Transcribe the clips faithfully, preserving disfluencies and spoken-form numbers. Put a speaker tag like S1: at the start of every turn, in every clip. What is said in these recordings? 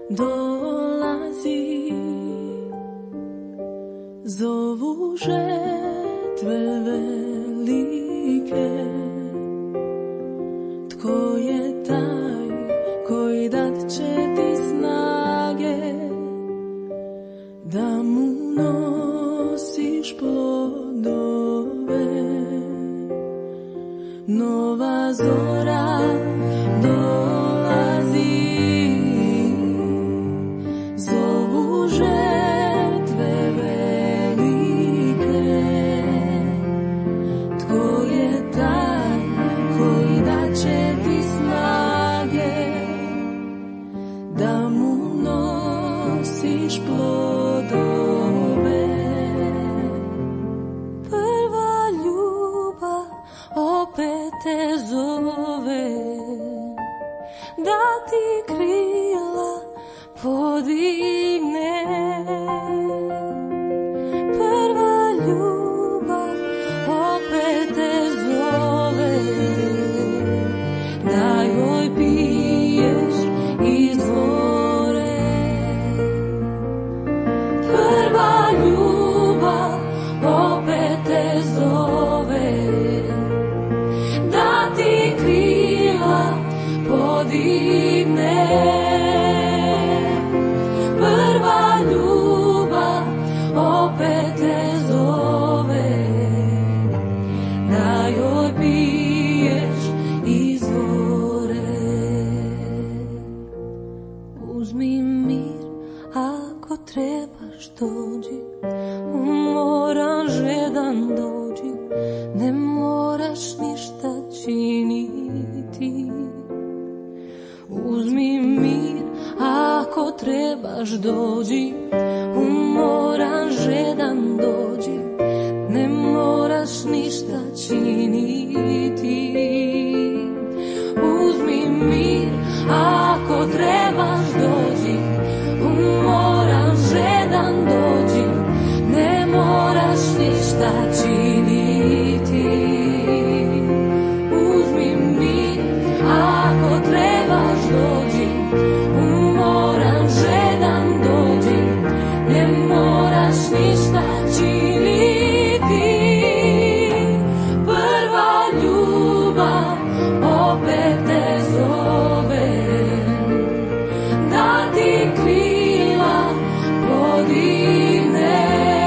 S1: dolazi, zovu žetve velike. Tko je taj koji dat će ti snage da mu nosiš plodove? Nova zora dolazi, zovu žetve velike. Tko je taj koji dat će ti snage da mu nosiš plodove? Prva ljubav opet te zove, da ti krila podigne. Prva ljubav opet te zove, da joj piješ izvore. Prva ljubav opet te zove, da ti krila podigne. Prva ljubav opet te zove, da joj piješ izvore. Uzmi mir, ako trebaš dođi, umoran žedan dođi, ne moraš ništa činiti. Uzmi mir, ako trebaš dođi, umoran žedan dođi, ne moraš ništa činiti. Uzmi mir, ako trebaš dođi, umoran žedan dođi, ne moraš ništa činiti. Uzmi mir, ako trebaš dođi, umoran žedan dođi, ne moraš ništa činiti. Prva ljubav opet te zove, da ti krila podigne.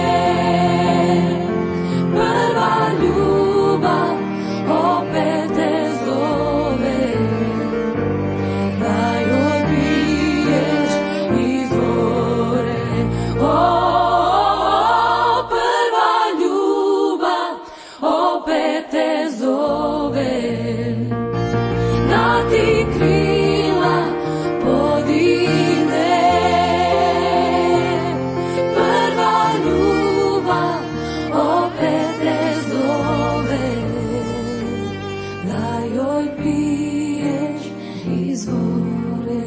S1: Prva ljubav opet te zove, da joj piješ izvore. O, prva ljubav opet te zove, da ti krila podigne. Prva ljubav opet te zove, da joj piješ izvore.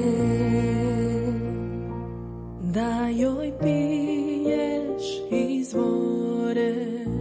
S1: Da joj piješ izvore.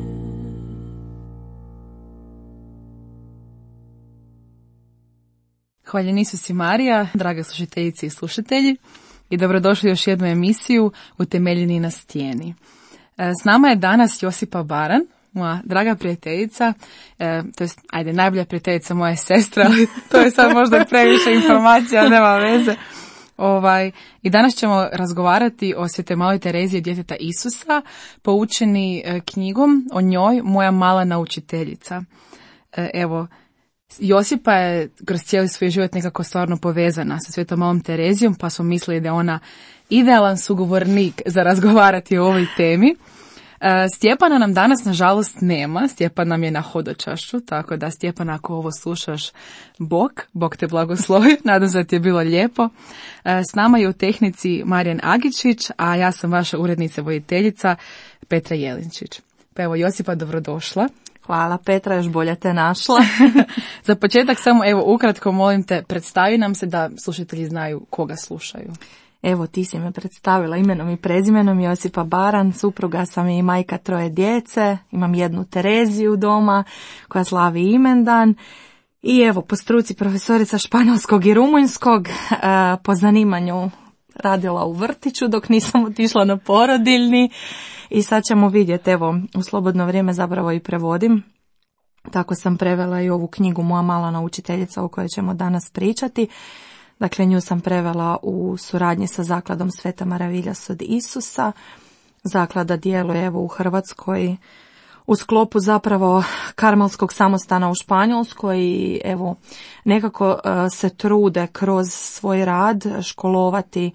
S2: Hvaljeni Isus i Marija, drage slušateljice i slušatelji, i dobrodošli u još jednu emisiju Utemeljeni na stijeni. S nama je danas Josipa Baran, moja draga prijateljica, e, to je, ajde, najbolja prijateljica moja sestra, ali to je sad možda previše informacija, nema veze. Ovaj, I danas ćemo razgovarati o Svetoj maloj Tereziji djeteta Isusa, poučeni e, knjigom o njoj, Moja mala naučiteljica. E, evo, Josipa je kroz cijeli svoj život nekako stvarno povezana sa Svetom malom Terezijom, pa smo mislili da je ona idealan sugovornik za razgovarati o ovoj temi. Stjepana nam danas nažalost nema, Stjepan nam je na hodočašću, tako da Stjepan, ako ovo slušaš, Bog, Bog te blagoslovi, nadam se da ti je bilo lijepo. S nama je u tehnici Marijan Agičić, a ja sam vaša urednica voditeljica Petra Jelinčić. Pa evo, Josipa, dobrodošla.
S3: Hvala Petra, još bolje te našla.
S2: Za početak samo, evo, ukratko molim te, predstavi nam se da slušatelji znaju koga slušaju.
S3: Evo, ti si me predstavila imenom i prezimenom, Josipa Baran, supruga sam i majka troje djece, imam jednu Tereziju doma koja slavi imendan i evo, po struci profesorica španjolskog i rumunjskog, po zanimanju radila u vrtiću dok nisam otišla na porodiljni i sad ćemo vidjeti, evo, u slobodno vrijeme zapravo i prevodim. Tako sam prevela i ovu knjigu Moja malena učiteljica o kojoj ćemo danas pričati. Dakle, nju sam prevela u suradnji sa zakladom Sveta Maraviljas od Isusa. Zaklada djeluje evo u Hrvatskoj u sklopu zapravo karmelskog samostana u Španjolskoj i evo nekako uh, se trude kroz svoj rad školovati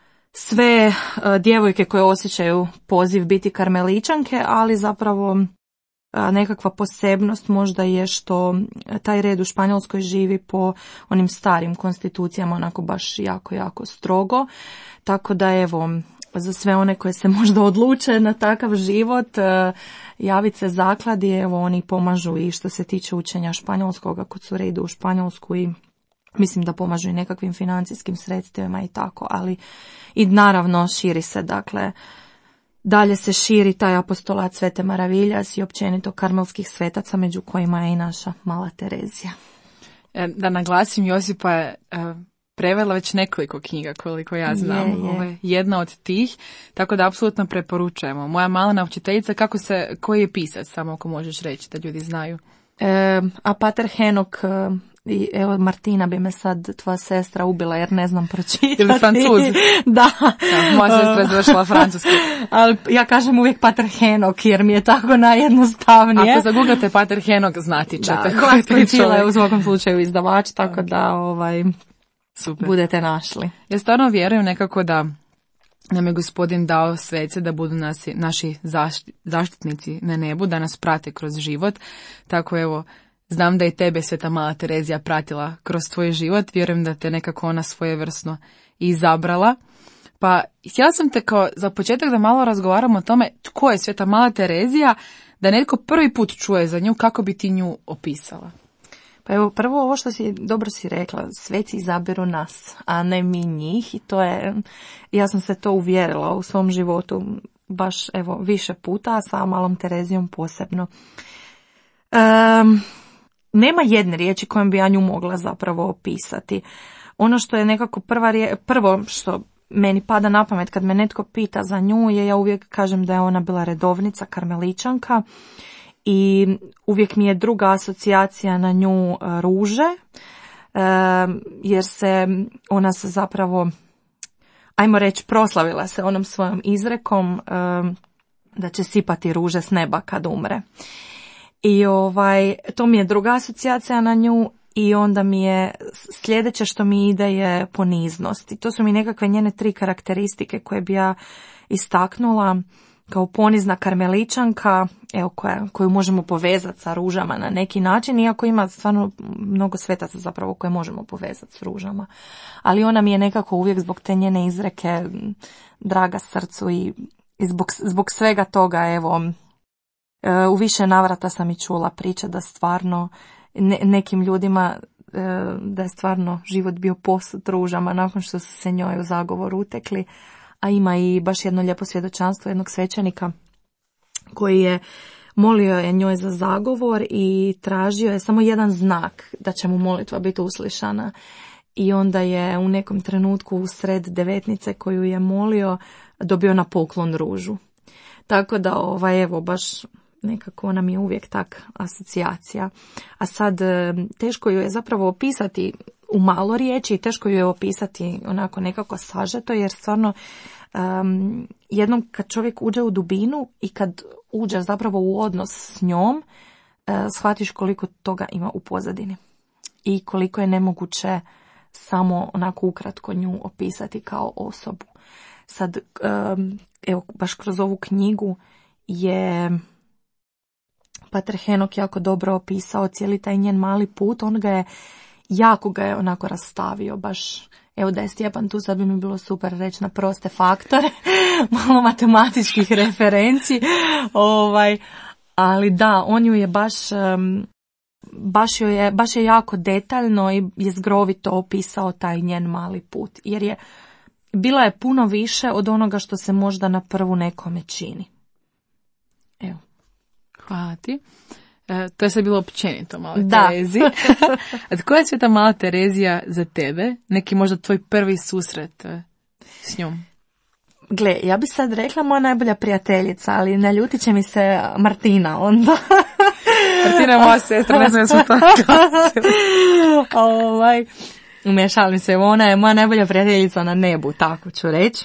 S3: sve uh, djevojke koje osjećaju poziv biti karmeličanke, ali zapravo uh, nekakva posebnost možda je što taj red u Španjolskoj živi po onim starim konstitucijama, onako baš jako, jako strogo. Tako da evo, za sve one koje se možda odluče na takav život, javiti se zakladi, evo oni pomažu i što se tiče učenja španjolskog, ako su idu u Španjolsku i mislim da pomažu i nekakvim financijskim sredstvima i tako, ali i naravno širi se, dakle, dalje se širi taj apostolat Svete Maraviljas i općenito karmelskih svetaca, među kojima je i naša mala Terezija.
S2: Da naglasim, Josipa je prevela već nekoliko knjiga, koliko ja znam.
S3: Je, je.
S2: Ovo je jedna od tih, tako da apsolutno preporučujemo. Moja malena učiteljica, kako se, koji je pisac, samo ako možeš reći da ljudi znaju.
S3: E, a Pater Henok, i evo Martina bi me sad tvoja sestra ubila jer ne znam pročitati.
S2: Ili Francuz.
S3: Da.
S2: Da, moja sestra je završila francuski.
S3: Ali ja kažem uvijek Pater Henok jer mi je tako najjednostavnije.
S2: Ako zaguglate Pater Henok, znati ćete.
S3: Da, Konstantila je u svakom slučaju izdavač, tako da ovaj,
S2: super, budete našli. Ja stvarno vjerujem nekako da nam je Gospodin dao svece da budu nasi, naši zašti, zaštitnici na nebu, da nas prate kroz život. Tako evo, znam da i tebe Sveta mala Terezija pratila kroz tvoj život, vjerujem da te nekako ona svojevrsno izabrala. Pa htjela sam te kao za početak da malo razgovaramo o tome tko je Sveta mala Terezija, da netko prvi put čuje za nju, kako bi ti nju opisala.
S3: Pa evo, prvo ovo što si, dobro si rekla, sveci izaberu nas, a ne mi njih i to je, ja sam se to uvjerila u svom životu baš evo više puta, a sa malom Terezijom posebno. Um, nema jedne riječi kojom bi ja nju mogla zapravo opisati. Ono što je nekako prva rije, prvo što meni pada na pamet kad me netko pita za nju je, ja uvijek kažem da je ona bila redovnica, karmeličanka, i uvijek mi je druga asocijacija na nju ruže, jer se ona se zapravo, ajmo reći, proslavila se onom svojom izrekom da će sipati ruže s neba kad umre. I ovaj, to mi je druga asocijacija na nju i onda mi je sljedeće što mi ide je poniznost. I to su mi nekakve njene tri karakteristike koje bi ja istaknula kao ponizna karmeličanka, evo, koja, koju možemo povezati sa ružama na neki način, iako ima stvarno mnogo svetaca zapravo koje možemo povezati s ružama. Ali ona mi je nekako uvijek zbog te njene izreke draga srcu i, i zbog, zbog svega toga, evo, u više navrata sam i čula priča da stvarno ne, nekim ljudima da je stvarno život bio posut ružama nakon što su se njoj u zagovor utekli. A ima i baš jedno lijepo svjedočanstvo jednog svećenika koji je molio je njoj za zagovor i tražio je samo jedan znak da će mu molitva biti uslišana. I onda je u nekom trenutku u sred devetnice koju je molio dobio na poklon ružu. Tako da ovaj, evo baš nekako ona mi je uvijek tak asocijacija. A sad teško ju je zapravo opisati u malo riječi i teško ju je opisati onako nekako sažeto, jer stvarno um, jednom kad čovjek uđe u dubinu i kad uđe zapravo u odnos s njom, uh, shvatiš koliko toga ima u pozadini i koliko je nemoguće samo onako ukratko nju opisati kao osobu. Sad, um, evo, baš kroz ovu knjigu je Pater Henok jako dobro opisao cijeli taj njen mali put. On ga je, jako ga je onako rastavio, baš, evo da je Stjepan tu, sad bi mi bilo super reći na proste faktore, malo matematičkih referenci, ovaj, ali da, on ju je baš, um, baš, joj je, baš je jako detaljno i jezgrovito opisao taj njen mali put, jer je bila je puno više od onoga što se možda na prvu nekome čini. Evo.
S2: Hvala ti. E, to je sve bilo općenito, mala Terezi. A koja je Sveta mala Terezija za tebe? Neki možda tvoj prvi susret s njom?
S3: Gle, ja bi sad rekla moja najbolja prijateljica, ali naljutit će mi se Martina onda.
S2: Martina je moja sestra, ne znam jesmo to glasili.
S3: ovaj, umješalim se, ona je moja najbolja prijateljica na nebu, tako ću reći.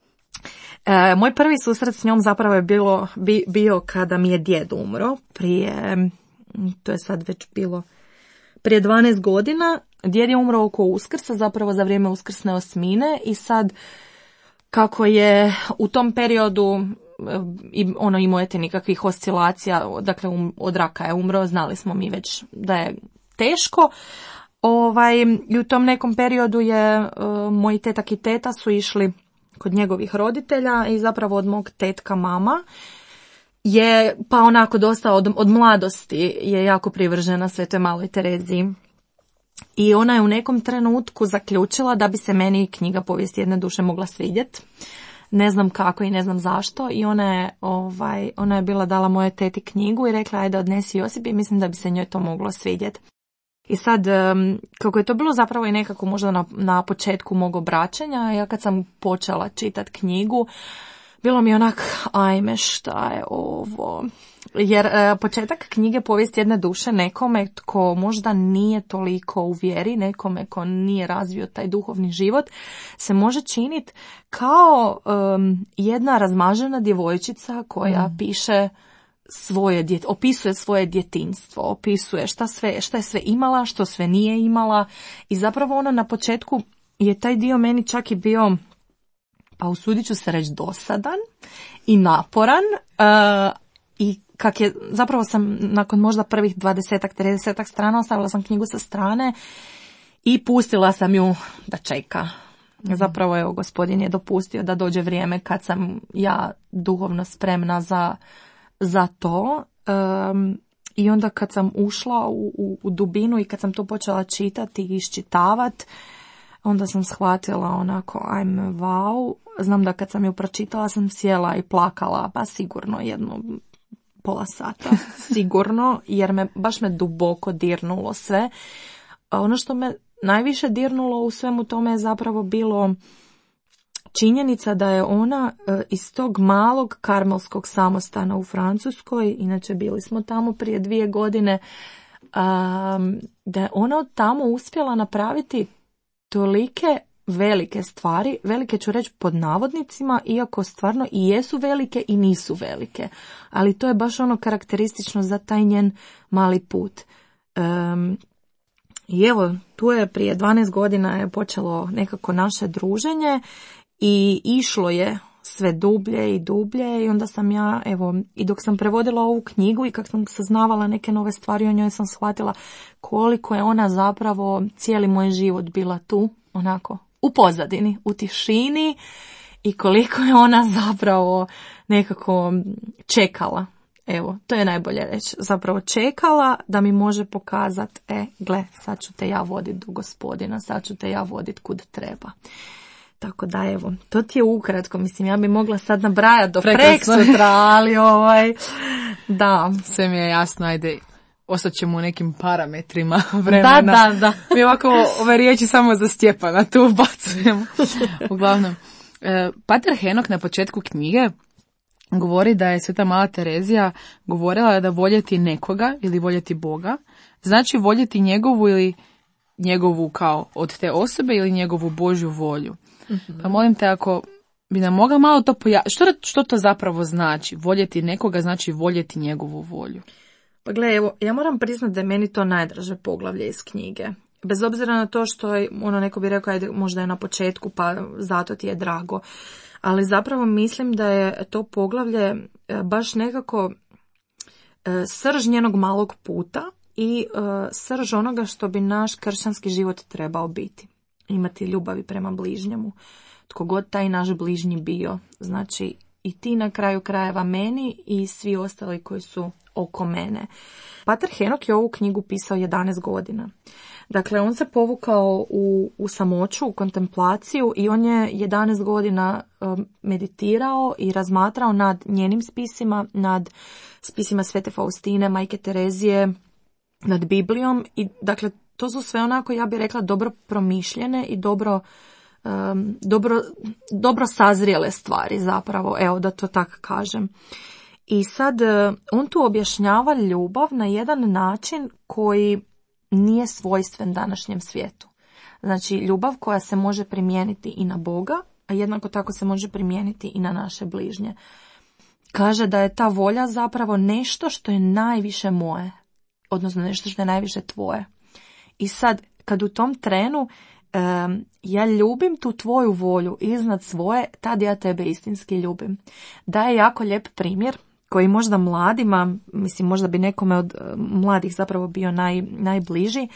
S3: E, moj prvi susret s njom zapravo je bilo, bi, bio kada mi je djed umro, prije, to je sad već bilo, prije dvanaest godina. Djed je umro oko Uskrsa, zapravo za vrijeme uskrsne osmine i sad kako je u tom periodu i ono imao je te nikakvih oscilacija, dakle um, od raka je umro, znali smo mi već da je teško. Ovaj, i u tom nekom periodu je uh, moji tetak i teta su išli kod njegovih roditelja i zapravo od mog tetka mama je pa onako dosta od, od mladosti je jako privržena Svetoj Maloj Tereziji. I ona je u nekom trenutku zaključila da bi se meni knjiga Povijest jedne duše mogla svidjeti. Ne znam kako i ne znam zašto. I ona je, ovaj, ona je bila dala moje teti knjigu i rekla ajde odnesi Josipi i mislim da bi se njoj to moglo svidjeti. I sad, kako je to bilo zapravo i nekako možda na, na početku mog obraćanja, ja kad sam počela čitati knjigu, bilo mi onak, ajme šta je ovo? Jer e, početak knjige Povijest jedne duše nekome tko možda nije toliko u vjeri, nekome ko nije razvio taj duhovni život, se može činiti kao um, jedna razmažena djevojčica koja mm. piše svoje djet, opisuje svoje djetinjstvo, opisuje šta sve, šta je sve imala, što sve nije imala i zapravo ono na početku je taj dio meni čak i bio, pa usudit ću se reći, dosadan i naporan uh, i kak je, zapravo sam nakon možda prvih dvadesetak, tridesetak strana ostavila sam knjigu sa strane i pustila sam ju da čeka. Zapravo evo gospodin je dopustio da dođe vrijeme kad sam ja duhovno spremna za, za to. Um, I onda kad sam ušla u, u, u dubinu i kad sam to počela čitati i iščitavati, onda sam shvatila onako, ajme, wow. Znam da kad sam ju pročitala sam sjela i plakala, pa sigurno jedno pola sata, sigurno, jer me, baš me duboko dirnulo sve. A ono što me najviše dirnulo u svemu tome je zapravo bilo činjenica da je ona e, iz tog malog karmelskog samostana u Francuskoj, inače bili smo tamo prije dvije godine, a, da je ona od tamo uspjela napraviti tolike velike stvari, velike ću reći pod navodnicima, iako stvarno i jesu velike i nisu velike, ali to je baš ono karakteristično za taj njen mali put. Um, I evo, tu je prije dvanaest godina je počelo nekako naše druženje i išlo je sve dublje i dublje i onda sam ja, evo, i dok sam prevodila ovu knjigu i kako sam saznavala neke nove stvari o njoj sam shvatila koliko je ona zapravo cijeli moj život bila tu, onako, u pozadini, u tišini i koliko je ona zapravo nekako čekala. Evo, to je najbolje reći. Zapravo čekala da mi može pokazati, e, gle, sad ću te ja voditi do gospodina, sad ću te ja voditi kud treba. Tako da, evo, to ti je ukratko. Mislim, ja bi mogla sad nabrajati do preksutra, ali ovaj, da.
S2: Sve mi je jasno, ajde, ostat ćemo u nekim parametrima vremena.
S3: Da, da, da.
S2: Mi ovako ove riječi samo za Stjepana tu ubacujemo. Uglavnom, Pater Henok na početku knjige govori da je Sveta Mala Terezija govorila da voljeti nekoga ili voljeti Boga znači voljeti njegovu ili njegovu kao od te osobe ili njegovu Božju volju. Mm-hmm. Pa molim te, ako bi nam mogla malo to pojasniti, što, što to zapravo znači? Voljeti nekoga znači voljeti njegovu volju.
S3: Pa gle, evo, ja moram priznati da je meni to najdraže poglavlje iz knjige. Bez obzira na to što je, ono, neko bi rekao, ajde, možda je na početku, pa zato ti je drago. Ali zapravo mislim da je to poglavlje baš nekako srž njenog malog puta i srž onoga što bi naš kršćanski život trebao biti. Imati ljubavi prema bližnjemu. Tko god taj naš bližnji bio. Znači i ti na kraju krajeva meni i svi ostali koji su oko mene. Pater Henok je ovu knjigu pisao jedanaest godina. Dakle, on se povukao u, u samoću, u kontemplaciju i on je jedanaest godina um, meditirao i razmatrao nad njenim spisima, nad spisima Svete Faustine, Majke Terezije, nad Biblijom i dakle, to su sve onako, ja bih rekla, dobro promišljene i dobro um, dobro, dobro sazrijele stvari zapravo, evo da to tako kažem. I sad on tu objašnjava ljubav na jedan način koji nije svojstven današnjem svijetu. Znači ljubav koja se može primijeniti i na Boga, a jednako tako se može primijeniti i na naše bližnje. Kaže da je ta volja zapravo nešto što je najviše moje, odnosno nešto što je najviše tvoje. I sad kad u tom trenu um, ja ljubim tu tvoju volju iznad svoje, tad ja tebe istinski ljubim. Daje jako lijep primjer koji možda mladima, mislim možda bi nekome od mladih zapravo bio naj, najbliži,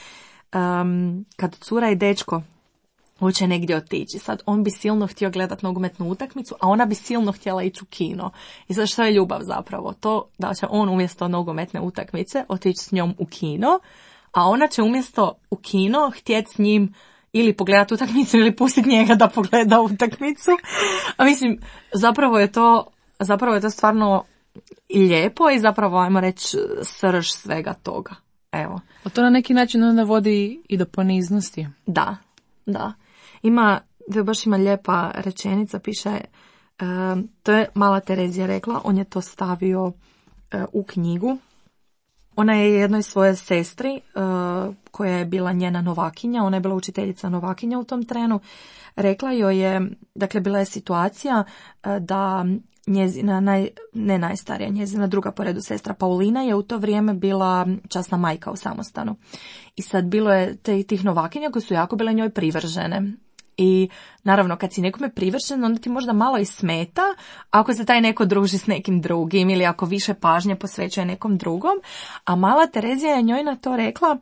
S3: um, kad cura i dečko hoće negdje otići. Sad on bi silno htio gledati nogometnu utakmicu, a ona bi silno htjela ići u kino. I sad što je ljubav zapravo? To da će on umjesto nogometne utakmice otići s njom u kino, a ona će umjesto u kino htjeti s njim ili pogledati utakmicu ili pustiti njega da pogleda utakmicu. A mislim, zapravo je to, zapravo je to stvarno lijepo i zapravo, ajmo reći, srž svega toga. Evo.
S2: A to na neki način onda vodi i do poniznosti.
S3: Da, da. Ima, baš ima lijepa rečenica, piše, uh, to je Mala Terezija rekla, on je to stavio uh, u knjigu. Ona je jednoj svoje sestri, uh, koja je bila njena novakinja, ona je bila učiteljica novakinja u tom trenu, rekla joj je, dakle bila je situacija uh, da njezina, naj, ne najstarija, njezina druga po redu sestra Paulina je u to vrijeme bila časna majka u samostanu. I sad bilo je te, tih novakinja koje su jako bile njoj privržene. I naravno kad si nekome privržen, onda ti možda malo i smeta ako se taj neko druži s nekim drugim ili ako više pažnje posvećuje nekom drugom. A Mala Terezija je njoj na to rekla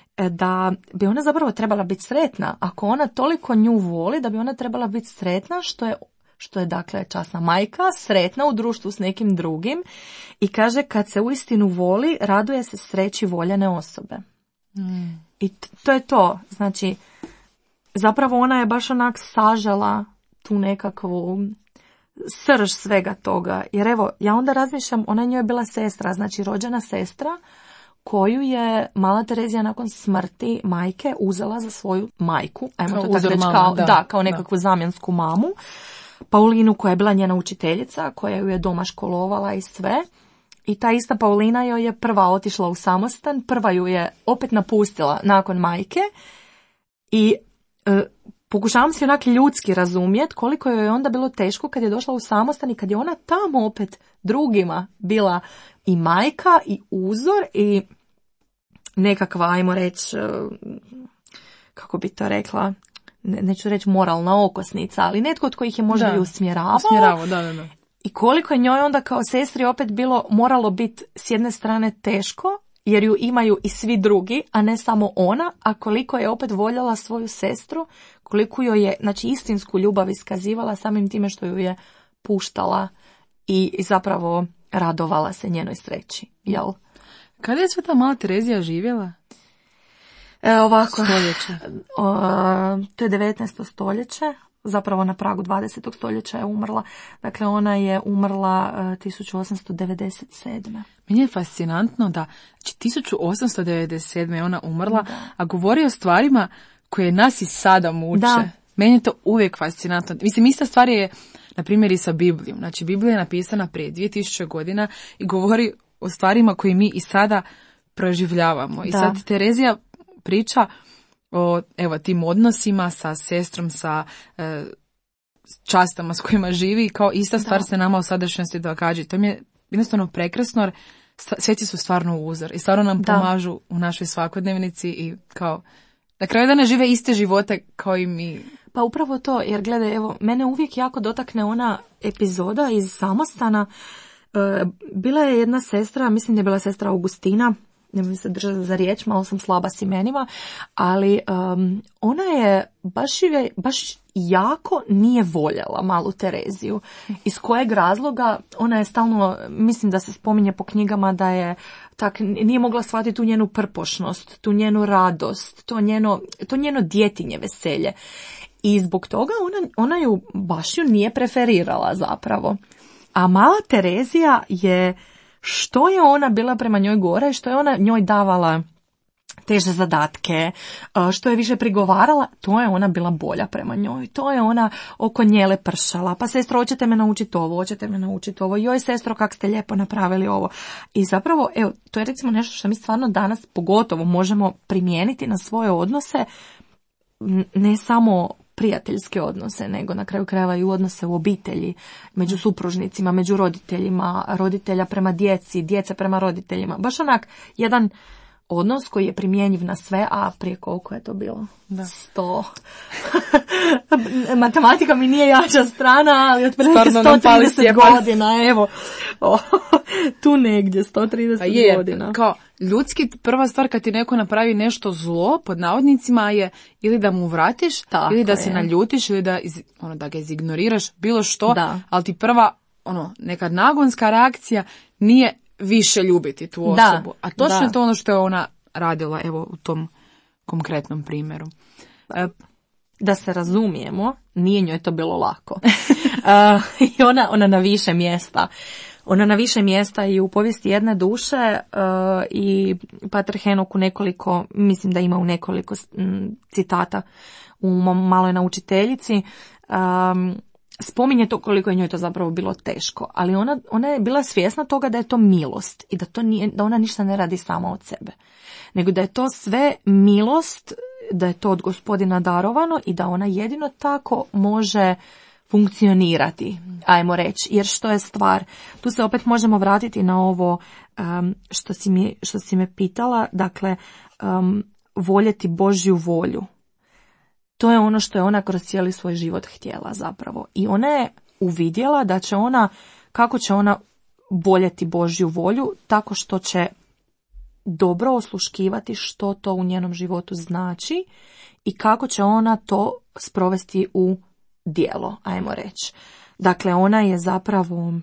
S3: da bi ona zapravo trebala biti sretna. Ako ona toliko nju voli, da bi ona trebala biti sretna što je što je dakle časna majka, sretna u društvu s nekim drugim i kaže kad se uistinu voli, raduje se sreći voljene osobe. Mm. I t- to je to. Znači, zapravo ona je baš onak sažala tu nekakvu srž svega toga. Jer evo, ja onda razmišljam, ona njoj je bila sestra, znači rođena sestra koju je Mala Terezija nakon smrti majke uzela za svoju majku. Ajmo to tako reći, kao, da, da, kao nekakvu da. zamjensku mamu. Paulinu koja je bila njena učiteljica, koja ju je doma školovala i sve. I ta ista Paulina joj je prva otišla u samostan, prva ju je opet napustila nakon majke. I e, pokušavam se onak ljudski razumjeti koliko joj je onda bilo teško kad je došla u samostan i kad je ona tamo opet drugima bila i majka i uzor i nekakva, ajmo reći, kako bi to rekla, ne, neću reći moralna okosnica, ali netko od kojih je možda da, i usmjeravao.
S2: Usmjeravao, da, da, da.
S3: I koliko je njoj onda kao sestri opet bilo, moralo biti s jedne strane teško, jer ju imaju i svi drugi, a ne samo ona, a koliko je opet voljela svoju sestru, koliko joj je, znači, istinsku ljubav iskazivala samim time što ju je puštala i, i zapravo radovala se njenoj sreći, jel?
S2: Kada je sve ta Mala Terezija živjela?
S3: E, ovako,
S2: stoljeće.
S3: O, to je devetnaesto stoljeće, zapravo na pragu dvadesetog stoljeća je umrla. Dakle, ona je umrla uh, tisuću osamsto devedeset sedme.
S2: Meni je fascinantno da znači, tisuću osamsto devedeset sedme je ona umrla, da. A govori o stvarima koje nas i sada muče.
S3: Da.
S2: Meni je to uvijek fascinantno. Mislim, ista stvar je, na primjer, i sa Biblijom. Znači, Biblija je napisana prije dvije tisuće godina i govori o stvarima koje mi i sada proživljavamo. I da. Sad Terezija priča o evo tim odnosima sa sestrom, sa e, častama s kojima živi, kao ista stvar da. Se nama u sadašnjosti događa. To mi je jednostavno prekrasno, jer sveci su stvarno uzor i stvarno nam da. Pomažu u našoj svakodnevnici i kao na kraju dana žive iste živote kao i mi.
S3: Pa upravo to, jer gledaj, evo, mene uvijek jako dotakne ona epizoda iz samostana. E, bila je jedna sestra, mislim da je bila sestra Augustina, ne mogu se držati za riječ, malo sam slaba s imenima, ali um, ona je baš, je baš jako nije voljela Malu Tereziju. Iz kojeg razloga? Ona je stalno, mislim da se spominje po knjigama da je tak, nije mogla shvatiti tu njenu prpošnost, tu njenu radost, to njeno, to njeno djetinje veselje. I zbog toga ona, ona ju baš ju nije preferirala zapravo. A Mala Terezija je, što je ona bila prema njoj gore i što je ona njoj davala teže zadatke, što je više prigovarala, to je ona bila bolja prema njoj. To je ona oko nje lepršala. Pa sestro, hoćete me naučiti ovo, hoćete me naučiti ovo. Joj, sestro, kak ste lijepo napravili ovo. I zapravo, evo, to je recimo nešto što mi stvarno danas pogotovo možemo primijeniti na svoje odnose, ne samo prijateljske odnose, nego na kraju krajeva i u odnose u obitelji, među supružnicima, među roditeljima, roditelja prema djeci, djece prema roditeljima. Baš onak jedan odnos koji je primjenjiv na sve, a prije koliko je to bilo?
S2: Da.
S3: Sto. Matematika mi nije jača strana, ali otprilike sto trideset godina, evo. O, tu negdje, sto trideset
S2: pa je,
S3: godina.
S2: Kao ljudski, prva stvar kad ti neko napravi nešto zlo, pod navodnicima, je ili da mu vratiš, tako ili da je. se naljutiš, ili da, iz, ono, da ga izignoriraš, bilo što, da. Ali ti prva, ono, neka nagonska reakcija nije više ljubiti tu osobu. Da, a točno da. je to ono što je ona radila, evo, u tom konkretnom primjeru. E,
S3: da se razumijemo, nije njoj to bilo lako. uh, I ona, ona na više mjesta. Ona na više mjesta i u povijesti jedne duše uh, i Pater Henok u nekoliko, mislim da ima u nekoliko m, citata u Maloj naučiteljici, um, spominje to koliko je njoj to zapravo bilo teško, ali ona, ona je bila svjesna toga da je to milost i da, to nije, da ona ništa ne radi sama od sebe, nego da je to sve milost, da je to od Gospodina darovano i da ona jedino tako može funkcionirati, ajmo reći, jer što je stvar, tu se opet možemo vratiti na ovo um, što, si mi, što si me pitala, dakle, um, voljeti Božju volju. To je ono što je ona kroz cijeli svoj život htjela zapravo. I ona je uvidjela da će ona, kako će ona voljeti Božju volju, tako što će dobro osluškivati što to u njenom životu znači i kako će ona to sprovesti u djelo, ajmo reći. Dakle, ona je zapravo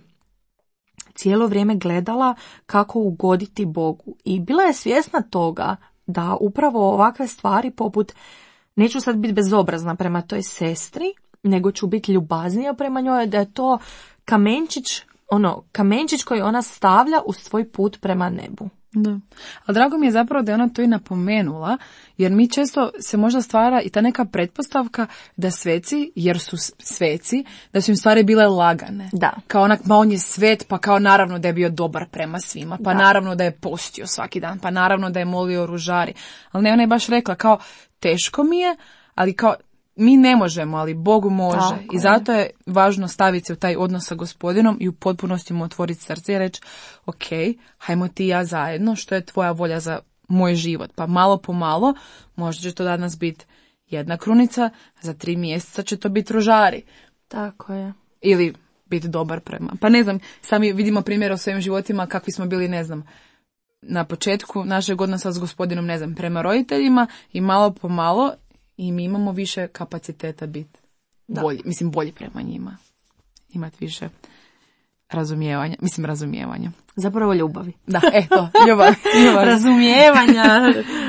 S3: cijelo vrijeme gledala kako ugoditi Bogu i bila je svjesna toga da upravo ovakve stvari poput neću sad biti bezobrazna prema toj sestri, nego ću biti ljubaznija prema njoj, da je to kamenčić, ono, kamenčić koji ona stavlja u svoj put prema nebu.
S2: Da. Ali drago mi je zapravo da je ona to i napomenula, jer mi često se možda stvara i ta neka pretpostavka da sveci, jer su sveci, da su im stvari bile lagane.
S3: Da.
S2: Kao onak, ma on je svet, pa kao naravno da je bio dobar prema svima, pa da. naravno da je postio svaki dan, pa naravno da je molio ružari. Ali ne, ona je baš rekla kao, teško mi je, ali kao, mi ne možemo, ali Bogu može. Tako I zato je važno staviti se u taj odnos sa Gospodinom i u potpunosti mu otvoriti srce i reći, ok, hajmo ti i ja zajedno, što je tvoja volja za moj život. Pa malo po malo, možda će to danas biti jedna krunica, za tri mjeseca će to biti ružari.
S3: Tako je.
S2: Ili biti dobar prema. Pa ne znam, sami vidimo primjere u svojim životima kakvi smo bili, ne znam, na početku našeg odnosa s Gospodinom, ne znam, prema roditeljima i malo po malo i mi imamo više kapaciteta biti bolji, mislim bolji prema njima. Imati više razumijevanja, mislim razumijevanja.
S3: Zapravo ljubavi.
S2: Da, eto, ljubavi. ljubavi.
S3: Razumijevanja,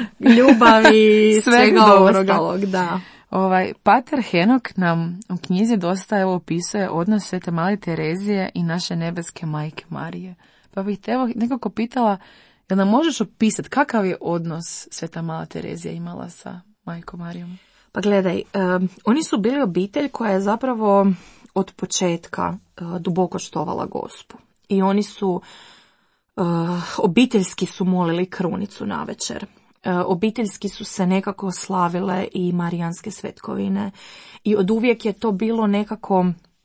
S3: ljubavi, svega ostalog, da.
S2: Ovaj, Pater Henok nam u knjizi dosta evo opisuje odnos Svete Male Terezije i naše nebeske majke Marije. Pa bih te evo nekako pitala, jel nam možeš opisati kakav je odnos Sveta Mala Terezija imala sa majkom Marijom?
S3: Pa gledaj, um, oni su bili obitelj koja je zapravo od početka uh, duboko štovala Gospu. I oni su, uh, obiteljski su molili krunicu navečer. Uh, obiteljski su se nekako slavile i marijanske svetkovine. I od uvijek je to bilo nekako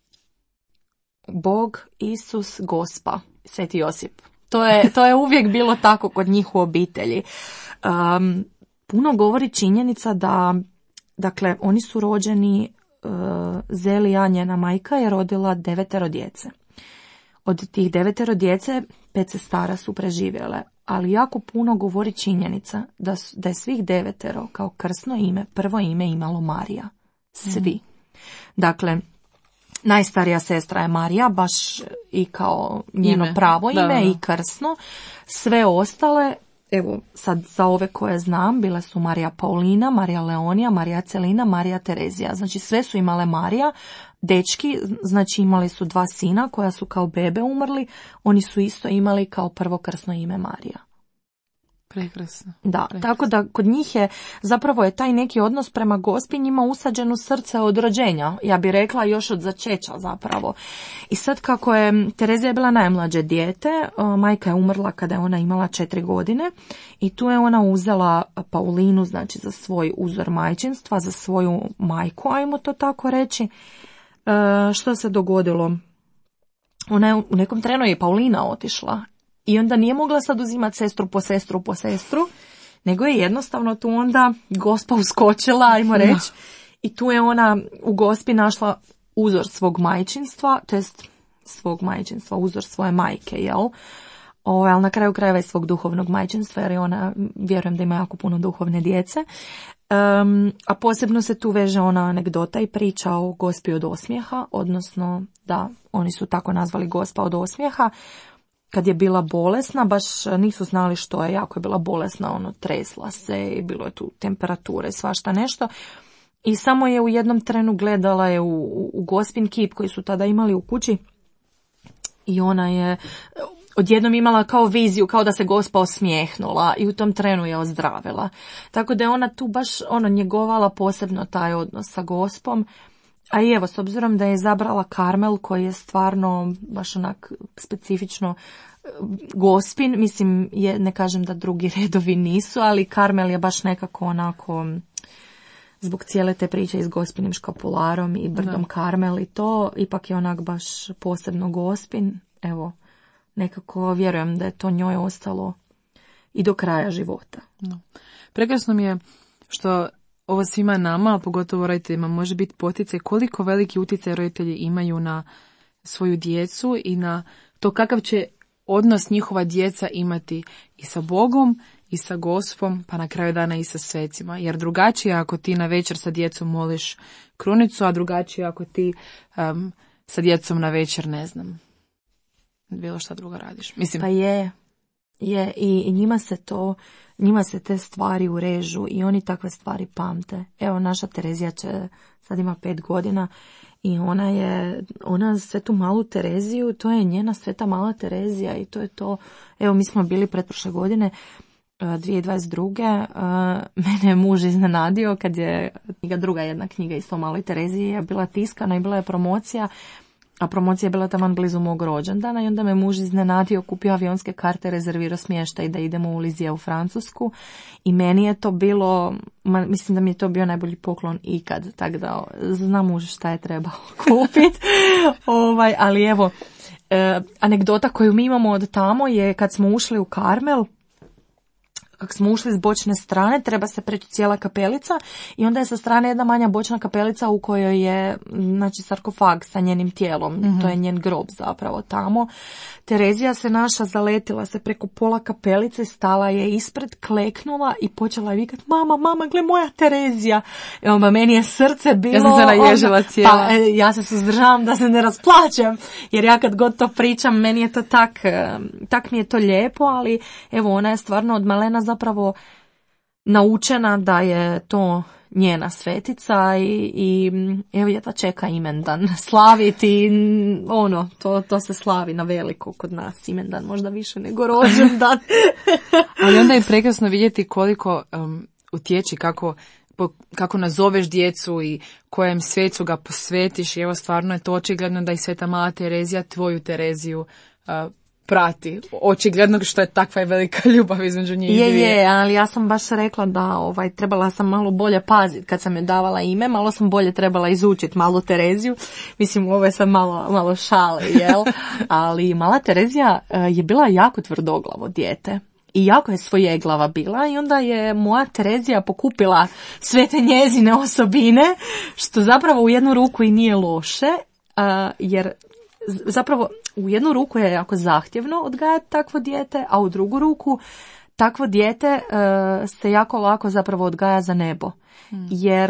S3: Bog, Isus, Gospa, Sveti Josip. To je, to je uvijek bilo tako kod njih u obitelji. Um, puno govori činjenica da, dakle, oni su rođeni, uh, Zelija, njena majka, je rodila devetero djece. Od tih devetero djece, pet sestara su preživjele, ali jako puno govori činjenica da, su, da je svih devetero kao krsno ime, prvo ime imalo Marija. Svi. Mm. Dakle, najstarija sestra je Marija, baš i kao njeno ime. pravo ime da, da. i krsno. Sve ostale, evo sad za ove koje znam, bile su Marija Paulina, Marija Leonija, Marija Celina, Marija Terezija. Znači sve su imale Marija. Dečki, znači imali su dva sina koja su kao bebe umrli. Oni su isto imali kao prvo krsno ime Marija.
S2: Prekrasno.
S3: Da,
S2: Prekrasno.
S3: Tako da kod njih je zapravo je taj neki odnos prema Gospi njima usađen u srce od rođenja, ja bih rekla još od začeća zapravo. I sad kako je Terezija je bila najmlađe dijete, majka je umrla kada je ona imala četiri godine i tu je ona uzela Paulinu, znači za svoj uzor majčinstva, za svoju majku, ajmo to tako reći. E, što se dogodilo? Ona je u nekom trenu je Paulina otišla. I onda nije mogla sad uzimati sestru po sestru po sestru, nego je jednostavno tu onda Gospa uskočila, ajmo reći, i tu je ona u Gospi našla uzor svog majčinstva, to jest svog majčinstva, uzor svoje majke, jel? O, ali na kraju krajeva i svog duhovnog majčinstva, jer je ona, vjerujem da ima jako puno duhovne djece. Um, a posebno se tu veže ona anegdota i priča o Gospi od osmijeha, odnosno da, oni su tako nazvali Gospa od osmijeha. Kad je bila bolesna, baš nisu znali što je, jako je bila bolesna, ono, tresla se i bilo je tu temperature, svašta nešto. I samo je u jednom trenu gledala je u, u Gospin kip koji su tada imali u kući i ona je odjednom imala kao viziju, kao da se Gospa osmijehnula i u tom trenu je ozdravila. Tako da je ona tu baš ono njegovala posebno taj odnos sa Gospom. A i evo, s obzirom da je izabrala Karmel koji je stvarno baš onak specifično Gospin, mislim, je, ne kažem da drugi redovi nisu, ali Karmel je baš nekako onako, zbog cijele te priče i s Gospinim škapularom i brdom da. Karmel i to, ipak je onak baš posebno Gospin. Evo, nekako vjerujem da je to njoj ostalo i do kraja života.
S2: No. Prekrasno mi je što ovo svima nama, a pogotovo roditeljima, može biti poticaj koliko veliki utjecaj roditelji imaju na svoju djecu i na to kakav će odnos njihova djeca imati i sa Bogom i sa Gospom, pa na kraju dana i sa svecima. Jer drugačije ako ti na večer sa djecom moliš krunicu, a drugačije ako ti um, sa djecom na večer, ne znam, bilo šta drugo radiš. Mislim,
S3: pa je, je i, i njima se to, njima se te stvari urežu i oni takve stvari pamte. Evo, naša Terezija će, sad ima pet godina i ona je, ona svetu malu Tereziju, to je njena sveta mala Terezija i to je to. Evo, mi smo bili pretprošle godine, dvije tisuće dvadeset druge mene je muž iznenadio kad je knjiga, druga jedna knjiga isto o maloj Tereziji je bila tiskana i bila je promocija, a promocija je bila taman blizu mog rođendana i onda me muž iznenadio, kupio avionske karte, rezervirao smještaj da idemo u Lizije u Francusku i meni je to bilo, ma, mislim da mi je to bio najbolji poklon ikad, tako da znam muž šta je trebao kupiti, ovaj, ali evo, e, anegdota koju mi imamo od tamo je kad smo ušli u Karmel, kako smo ušli s bočne strane, treba se preći cijela kapelica i onda je sa strane jedna manja bočna kapelica u kojoj je, znači, sarkofag sa njenim tijelom. Mm-hmm. To je njen grob zapravo tamo. Terezija se naša zaletila se preko pola kapelice, stala je ispred, kleknula i počela je vikati, mama, mama, gle moja Terezija. I onda meni je srce bilo...
S2: Ja sam se naježila cijela.
S3: Pa ja se suzdržavam da se ne rasplačem, jer ja kad god to pričam, meni je to tak, tak mi je to lijepo, ali evo, ona je stvarno od malena zapravo naučena da je to njena svetica i, i evo je ta čeka imendan slaviti, ono, to, to se slavi na veliko kod nas, imendan možda više nego rođendan.
S2: Ali onda je prekrasno vidjeti koliko um, utječi, kako, po, kako nazoveš djecu i kojem svecu ga posvetiš i evo stvarno je to očigledno da i sveta mala Terezija tvoju Tereziju uh, prati. Očigledno što je takva i velika ljubav između njih
S3: je,
S2: dvije.
S3: Je, ali ja sam baš rekla da ovaj, trebala sam malo bolje paziti kad sam je davala ime, malo sam bolje trebala izučiti malu Tereziju. Mislim, ovo je sad malo, malo šale, jel? Ali mala Terezija je bila jako tvrdoglavo dijete. I jako je svojeglava bila i onda je moja Terezija pokupila sve te njezine osobine, što zapravo u jednu ruku i nije loše, uh, jer zapravo u jednu ruku je jako zahtjevno odgajati takvo dijete, a u drugu ruku takvo dijete uh, se jako lako zapravo odgaja za nebo. Hmm. Jer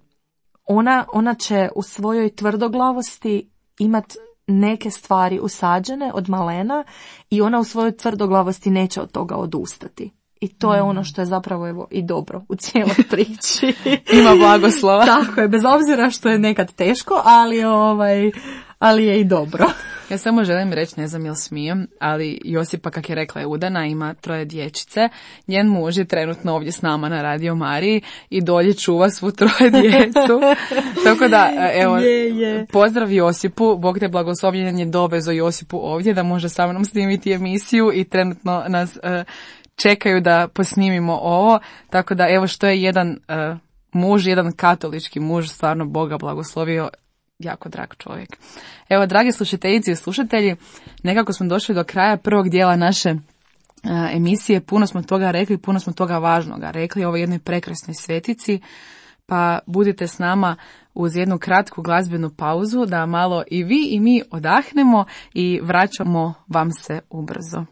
S3: ona, ona će u svojoj tvrdoglavosti imati neke stvari usađene od malena i ona u svojoj tvrdoglavosti neće od toga odustati. I to je ono što je zapravo evo i dobro u cijeloj priči.
S2: Ima blagoslova.
S3: Tako je, bez obzira što je nekad teško, ali ovaj, ali je i dobro.
S2: Ja samo želim reći, ne znam jel smijem, ali Josipa, kak je rekla, je udana, ima troje dječice. Njen muž je trenutno ovdje s nama na Radio Mariji i dolje čuva svu troje djecu. Tako da, evo, je, je. Pozdrav Josipu, Bog te blagoslovljen je dovezo Josipu ovdje da može sa mnom snimiti emisiju i trenutno nas uh, čekaju da posnimimo ovo. Tako da, evo, što je jedan uh, muž, jedan katolički muž, stvarno Boga blagoslovio, jako drag čovjek. Evo, dragi slušateljici i slušatelji, nekako smo došli do kraja prvog dijela naše uh, emisije. Puno smo toga rekli, puno smo toga važnoga rekli o ovoj jednoj prekrasnoj svetici, pa budite s nama uz jednu kratku glazbenu pauzu da malo i vi i mi odahnemo i vraćamo vam se ubrzo.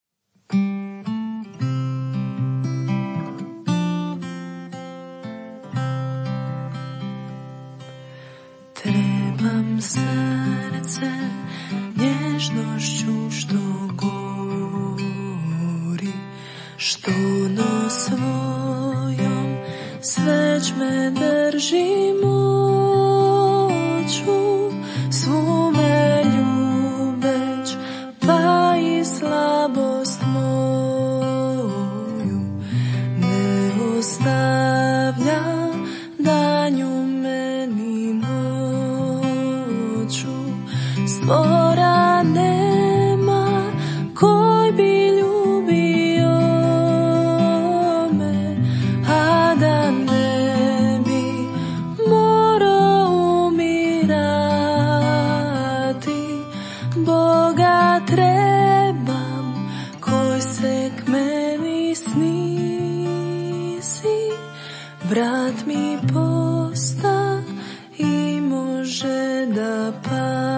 S1: Trebam srce nježnošću što gori, što no svojom sveć me drži moću, svu me ljubeć, pa i slabost moju ne ostavlja danju meni noću. Stvora nema koji bi ljubio me, a da ne bi morao umirati. Boga trebam koji se k meni snizi, brat mi posta i može da pati.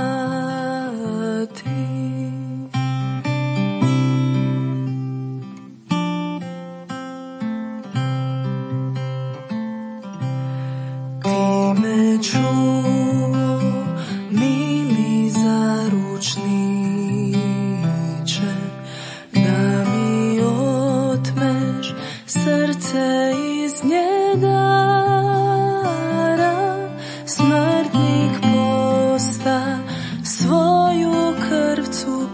S1: Ti me čuo, mili zaručniče, da mi otmeš srce iz njedara, smrtnik posta svoju krvcu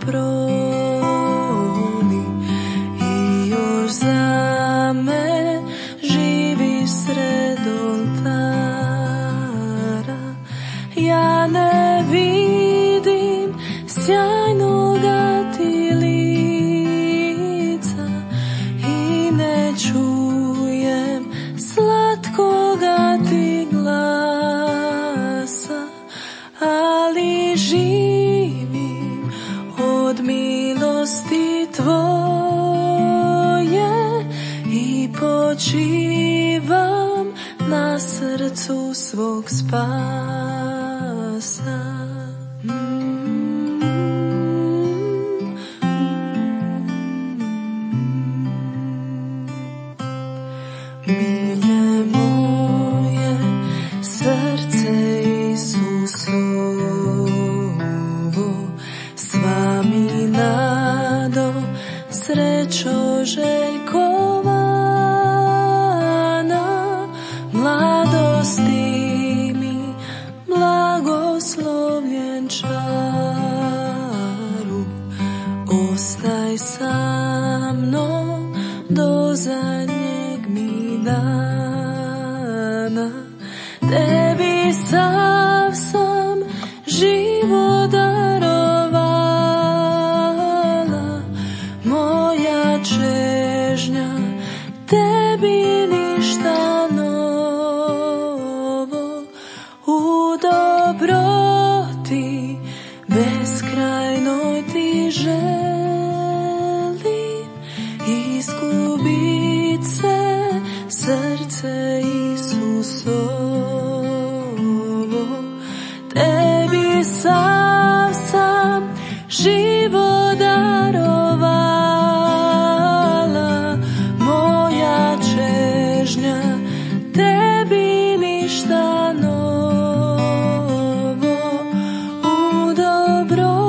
S1: proli i još za me živi sred oltara. Ja ne vidim sjajnoga ti lica i ne čujem slatkoga ti glasa, ali živim od milosti tvoje i počivam na srcu svog spasa. Milje moje, srce Isusovo, sva mi nado, srećo željkovana, mladosti mi blagoslovljen čaru, ostaj sa mnom do zadnjeg mi dana. Tebi sav sam život darovala, moja čežnja, tebi ništa novo. U dobroti beskrajnoj ti želim izgubit se srce Isusovo. Tebi sav sam život darovala, moja čežnja, tebi ništa novo. U dobro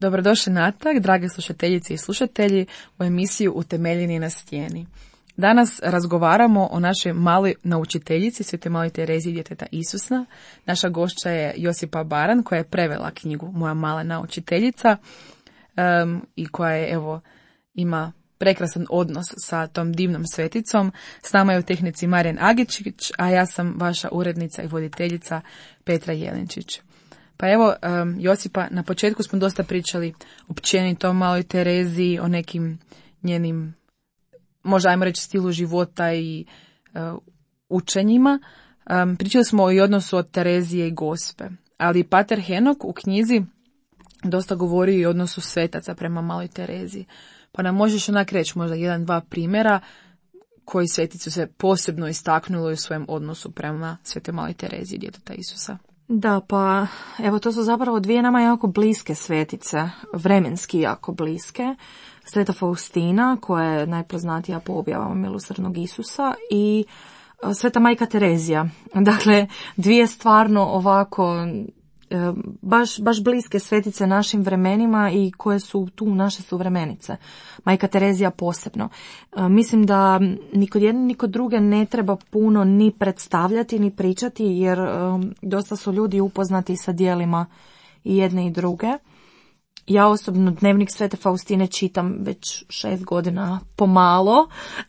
S2: Dobrodošli natrag, drage slušateljice i slušatelji, u emisiju Utemeljeni na stijeni. Danas razgovaramo o našoj maloj naučiteljici, Svetoj maloj Tereziji djeteta Isusa. Naša gošća je Josipa Baran, koja je prevela knjigu Moja mala naučiteljica um, i koja je, evo, ima prekrasan odnos sa tom divnom sveticom. S nama je u tehnici Marijan Agičić, a ja sam vaša urednica i voditeljica Petra Jelenčić. Pa evo, um, Josipa, na početku smo dosta pričali općenito o maloj Tereziji, o nekim njenim, možda ajmo reći, stilu života i uh, učenjima. Um, pričali smo i odnosu od Terezije i Gospe, ali Pater Henok u knjizi dosta govori i o odnosu svetaca prema maloj Tereziji. Pa nam možeš onak reći možda jedan, dva primjera koji sveticu se posebno istaknulo u svojem odnosu prema Svetoj maloj Tereziji djeteta Isusa.
S3: Da, pa evo to su zapravo dvije nama jako bliske svetice, vremenski jako bliske. Sveta Faustina, koja je najpoznatija po objavama milosrdnog Isusa, i Sveta majka Terezija. Dakle, dvije stvarno ovako baš, baš bliske svetice našim vremenima i koje su tu naše suvremenice. Majka Terezija posebno. Mislim da ni kod jedne ni kod druge ne treba puno ni predstavljati ni pričati, jer dosta su ljudi upoznati sa djelima i jedne i druge. Ja osobno dnevnik Svete Faustine čitam već šest godina pomalo.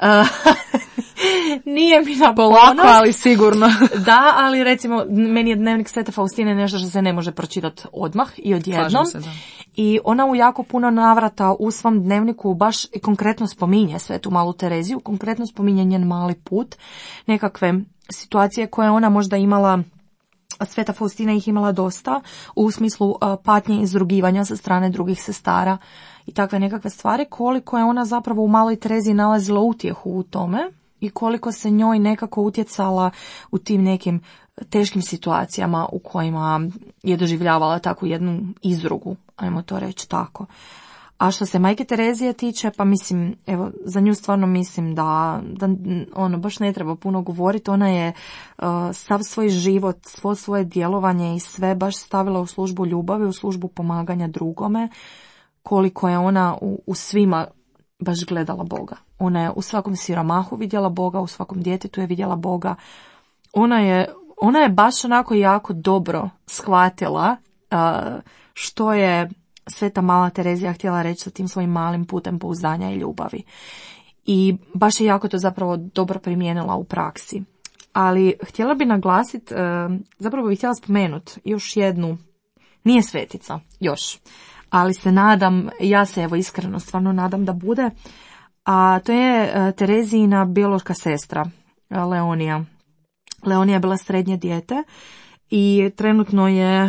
S3: Nije mi na
S2: polako, ali sigurno.
S3: Da, ali recimo meni je dnevnik Svete Faustine nešto što se ne može pročitati odmah i odjednom.
S2: Se, da.
S3: I ona u jako puno navrata u svom dnevniku baš i konkretno spominje Svetu malu Tereziju, konkretno spominje njen mali put, nekakve situacije koje ona možda imala. Sveta Faustina ih imala dosta u smislu uh, patnje i izrugivanja sa strane drugih sestara i takve nekakve stvari, koliko je ona zapravo u maloj Tereziji nalazila utjehu u tome i koliko se njoj nekako utjecala u tim nekim teškim situacijama u kojima je doživljavala takvu jednu izrugu, ajmo to reći tako. A što se majke Terezije tiče, pa mislim, evo, za nju stvarno mislim da, da ono, baš ne treba puno govoriti. Ona je uh, sav svoj život, svo svoje djelovanje i sve baš stavila u službu ljubavi, u službu pomaganja drugome, koliko je ona u, u svima baš gledala Boga. Ona je u svakom siromahu vidjela Boga, u svakom djetetu je vidjela Boga. Ona je, ona je baš onako jako dobro shvatila uh, što je Sveta mala Terezija htjela reći sa tim svojim malim putem pouzdanja i ljubavi. I baš je jako to zapravo dobro primijenila u praksi. Ali htjela bi naglasiti, zapravo bih htjela spomenuti još jednu, nije svetica još, ali se nadam, ja se evo iskreno stvarno nadam da bude, a to je Terezijina biološka sestra, Leonija. Leonija je bila srednje dijete i trenutno je,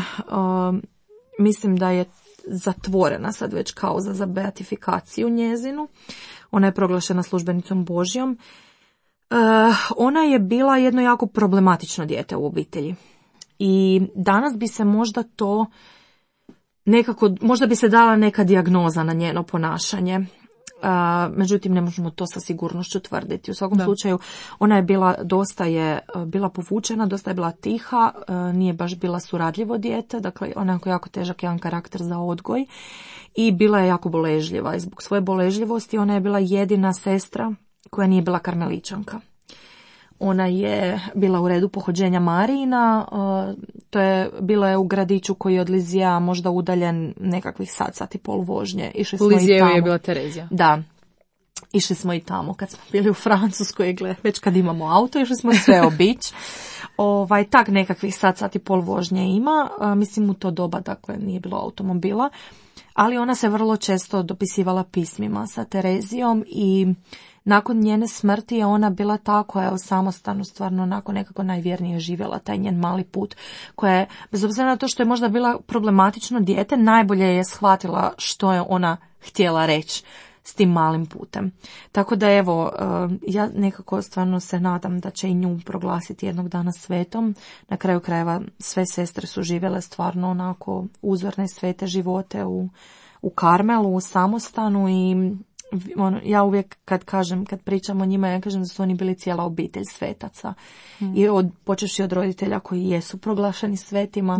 S3: mislim da je zatvorena sad već kauza za beatifikaciju njezinu. Ona je proglašena službenicom Božjom. Uh, ona je bila jedno jako problematično dijete u obitelji. I danas bi se možda to nekako, možda bi se dala neka dijagnoza na njeno ponašanje. Uh, međutim, ne možemo to sa sigurnošću tvrditi. U svakom da. slučaju, ona je bila, dosta je bila povučena, dosta je bila tiha, uh, nije baš bila suradljivo dijete, dakle, onako jako težak jedan karakter za odgoj i bila je jako boležljiva. I zbog svoje boležljivosti ona je bila jedina sestra koja nije bila karmeličanka. Ona je bila u redu pohođenja Marijina, uh, to je bila je u gradiću koji je od Lizija možda udaljen nekakvih sat, sat i pol vožnje. Išli smo i tamo. Je bila Terezija. Da, išli smo i tamo kad smo bili u Francuskoj, gle, već kad imamo auto, išli smo sve obići. Ovaj, tak nekakvih sat, sat i pol vožnje ima, uh, mislim u to doba, dakle nije bilo automobila, ali ona se vrlo često dopisivala pismima sa Terezijom i nakon njene smrti je ona bila ta koja je u samostanu stvarno onako nekako najvjernije živjela taj njen mali put, koja je, bez obzira na to što je možda bila problematično dijete, najbolje je shvatila što je ona htjela reći s tim malim putem. Tako da evo, ja nekako stvarno se nadam da će i nju proglasiti jednog dana svetom. Na kraju krajeva sve sestre su živjele stvarno onako uzorne svete živote u, u Karmelu, u samostanu i ono, ja uvijek kad kažem, kad pričam o njima, ja kažem da su oni bili cijela obitelj svetaca. Mm. I od, počevši od roditelja koji jesu proglašeni svetima, da.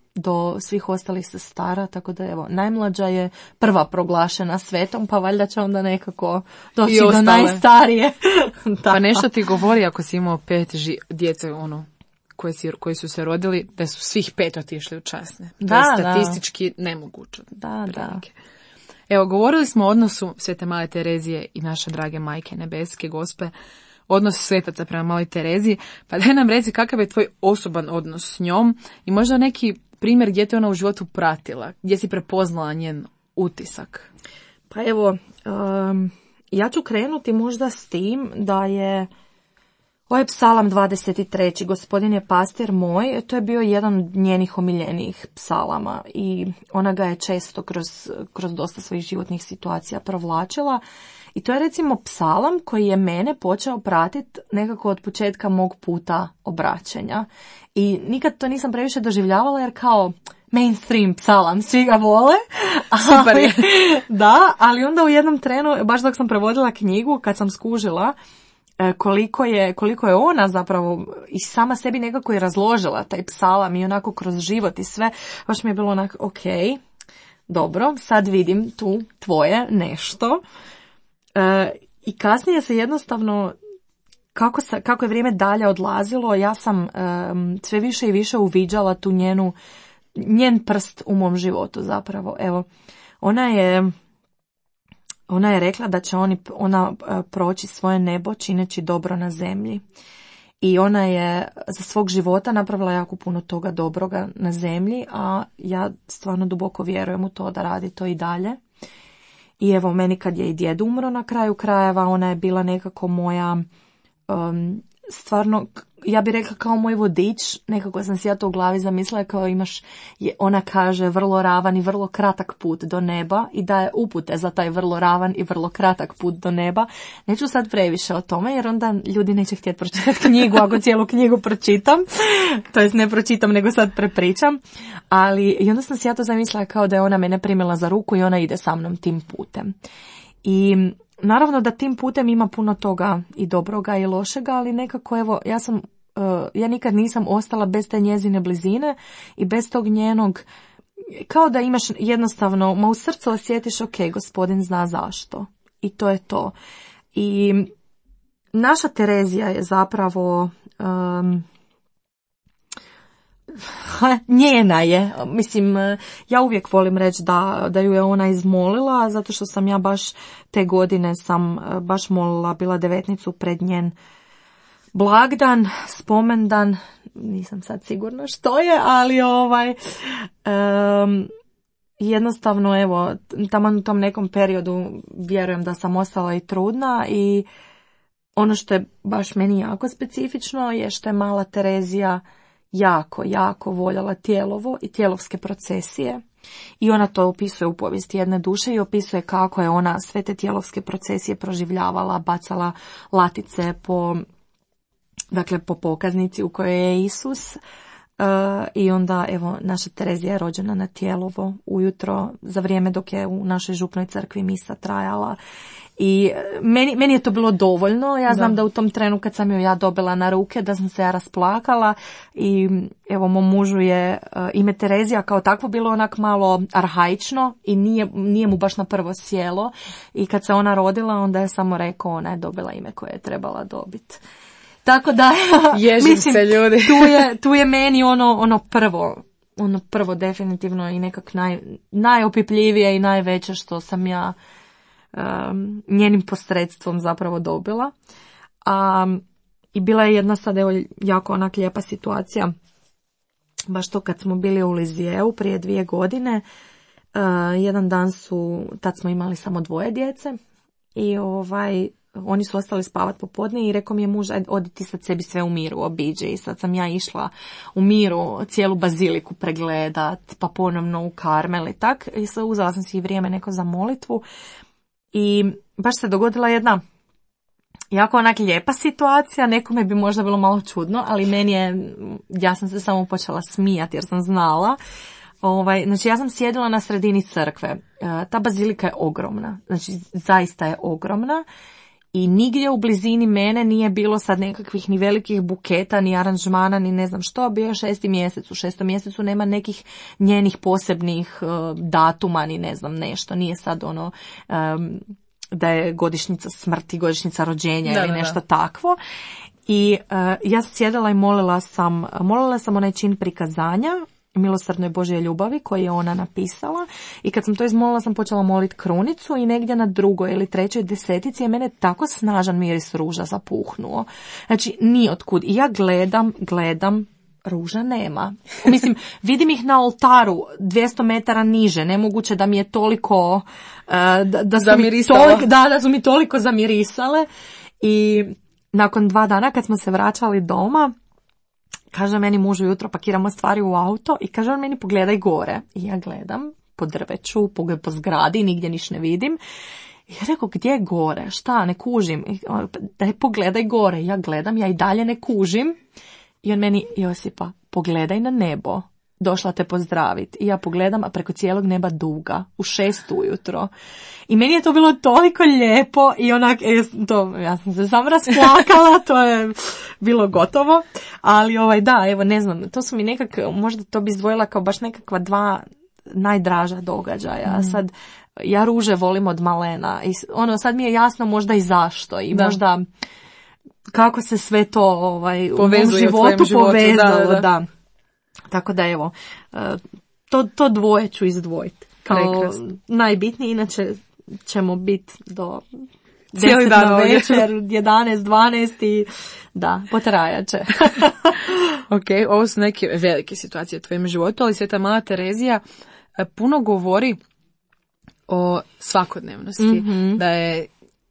S3: do svih ostalih sestara, tako da evo, najmlađa je prva proglašena svetom, pa valjda će onda nekako doći do najstarije.
S2: Pa nešto ti govori ako si imao pet ži- djece, ono, koji, si, koji su se rodili, da su svih pet otišli u časne. To
S3: da,
S2: je statistički
S3: da.
S2: nemoguće.
S3: Da, da.
S2: Evo, govorili smo o odnosu Svete Male Terezije i naše drage majke nebeske gospe, odnos svetaca prema Maloj Tereziji, pa daj nam reci kakav je tvoj osoban odnos s njom i možda neki primjer gdje te ona u životu pratila, gdje si prepoznala njen utisak.
S3: Pa evo, um, ja ću krenuti možda s tim da je ovaj psalam dvadeset treći Gospodin je pastir moj, to je bio jedan od njenih omiljenijih psalama i ona ga je često kroz, kroz dosta svojih životnih situacija provlačila. I to je recimo psalam koji je mene počeo pratiti nekako od početka mog puta obraćanja. I nikad to nisam previše doživljavala jer kao mainstream psalam, svi ga vole.
S2: Super je.
S3: Da, ali onda u jednom trenu, baš dok sam prevodila knjigu, kad sam skužila koliko je, koliko je ona zapravo i sama sebi nekako i razložila taj psalam i onako kroz život i sve, baš mi je bilo onako, ok, dobro, sad vidim tu tvoje nešto. E, I kasnije se jednostavno, kako, sa, kako je vrijeme dalje odlazilo, ja sam um, sve više i više uviđala tu njenu, njen prst u mom životu zapravo. Evo, ona je, ona je rekla da će oni, ona uh, proći svoje nebo čineći dobro na zemlji. I ona je za svog života napravila jako puno toga dobroga na zemlji, a ja stvarno duboko vjerujem u to da radi to i dalje. I evo, meni kad je i djed umro na kraju krajeva, ona je bila nekako moja, um, stvarno, ja bih rekla kao moj vodič, nekako sam si ja to u glavi zamislila kao imaš, je, ona kaže, vrlo ravan i vrlo kratak put do neba i daje upute za taj vrlo ravan i vrlo kratak put do neba. Neću sad previše o tome jer onda ljudi neće htjeti pročitati knjigu ako cijelu knjigu pročitam, to jest ne pročitam nego sad prepričam, ali i onda sam si ja to zamislila kao da je ona mene primila za ruku i ona ide sa mnom tim putem. I naravno da tim putem ima puno toga i dobroga i lošega, ali nekako evo, ja sam, uh, ja nikad nisam ostala bez te njezine blizine i bez tog njenog, kao da imaš jednostavno, ma u srcu osjetiš, ok, Gospodin zna zašto. I to je to. I naša Terezija je zapravo, um, njena je, mislim, ja uvijek volim reći da, da ju je ona izmolila, zato što sam ja baš te godine sam baš molila, bila devetnicu pred njen blagdan, spomendan, nisam sad sigurna što je, ali ovaj, um, jednostavno evo, taman u tom nekom periodu vjerujem da sam ostala i trudna i ono što je baš meni jako specifično je što je mala Terezija jako, jako voljela tijelovo i tijelovske procesije i ona to opisuje u povijesti jedne duše i opisuje kako je ona sve te tijelovske procesije proživljavala, bacala latice po, dakle, po pokaznici u kojoj je Isus. Uh, i onda evo naša Terezija je rođena na tijelovo ujutro za vrijeme dok je u našoj župnoj crkvi misa trajala. I meni, meni je to bilo dovoljno. Ja znam da. da u tom trenu kad sam ju ja dobila na ruke da sam se ja rasplakala i evo mom mužu je uh, ime Terezija kao takvo bilo onak malo arhaično i nije, nije mu baš na prvo sjelo i kad se ona rodila onda je samo rekao ona je dobila ime koje je trebala dobiti. Tako da,
S2: Ježim mislim, se ljudi.
S3: tu, je, tu je meni ono, ono prvo, ono prvo definitivno i nekak naj, najopipljivije i najveće što sam ja um, njenim posredstvom zapravo dobila. Um, I bila je jedna sad evo jako onak lijepa situacija, baš to kad smo bili u Lizijeu prije dvije godine, uh, jedan dan su, tad smo imali samo dvoje djece i ovaj, oni su ostali spavati popodne i rekao mi je muž, ajde, odi ti sad sebi sve u miru obiđe i sad sam ja išla u miru cijelu baziliku pregledat, pa ponovno u Karmel i tak. I sad uzela sam si i vrijeme neko za molitvu i baš se dogodila jedna jako onak lijepa situacija, nekome bi možda bilo malo čudno, ali meni je, ja sam se samo počela smijati jer sam znala. Ovaj, znači ja sam sjedila na sredini crkve, e, ta bazilika je ogromna, znači zaista je ogromna i nigdje u blizini mene nije bilo sad nekakvih ni velikih buketa, ni aranžmana, ni ne znam što. Bio je šesti mjesec, u šestom mjesecu nema nekih njenih posebnih uh, datuma, ni ne znam nešto. Nije sad ono um, da je godišnjica smrti, godišnjica rođenja
S2: da,
S3: ili
S2: da,
S3: nešto
S2: da.
S3: takvo. I uh, ja sam sjedala i molila sam, molila sam onaj čin prikazanja Milosrdnoj Božje ljubavi koji je ona napisala, i kad sam to izmolila sam počela moliti krunicu i negdje na drugoj ili trećoj desetici je mene tako snažan miris ruža zapuhnuo. Znači, niotkud. I ja gledam, gledam, ruža nema. Mislim, vidim ih na oltaru dvjesto metara niže, nemoguće da mi je toliko uh, da, da, su mi toliko, da, da su mi toliko zamirisale. I nakon dva dana kad smo se vraćali doma, kaže meni muž ujutro, pakiramo stvari u auto i kaže on meni pogledaj gore. I ja gledam po drveću, po, po zgradi, nigdje niš ne vidim. I ja rekao, gdje je gore? Šta, ne kužim? I, daj pogledaj gore. Ja gledam, ja i dalje ne kužim. I on meni, Josipa, pogledaj na nebo. Došla te pozdraviti. I ja pogledam, a preko cijelog neba duga, u šest ujutro. I meni je to bilo toliko lijepo i onak, e, to, ja sam se sam rasplakala, to je bilo gotovo. Ali ovaj, da, evo, ne znam, to su mi nekak, možda to bi izdvojila kao baš nekakva dva najdraža događaja. Mm. Sad, ja ruže volim od malena. I ono, sad mi je jasno možda i zašto. I da. Možda kako se sve to ovaj, u mom životu povezalo. Da, da. da. Tako da evo, to, to dvoje ću izdvojiti kao najbitnije, inače ćemo biti do
S2: cijeli dan
S3: večer, jedanaest, dvanaest i da, potrajat će.
S2: Ok, ovo su neke velike situacije u tvojem životu, ali Sveta Mala Terezija puno govori o svakodnevnosti, mm-hmm. da je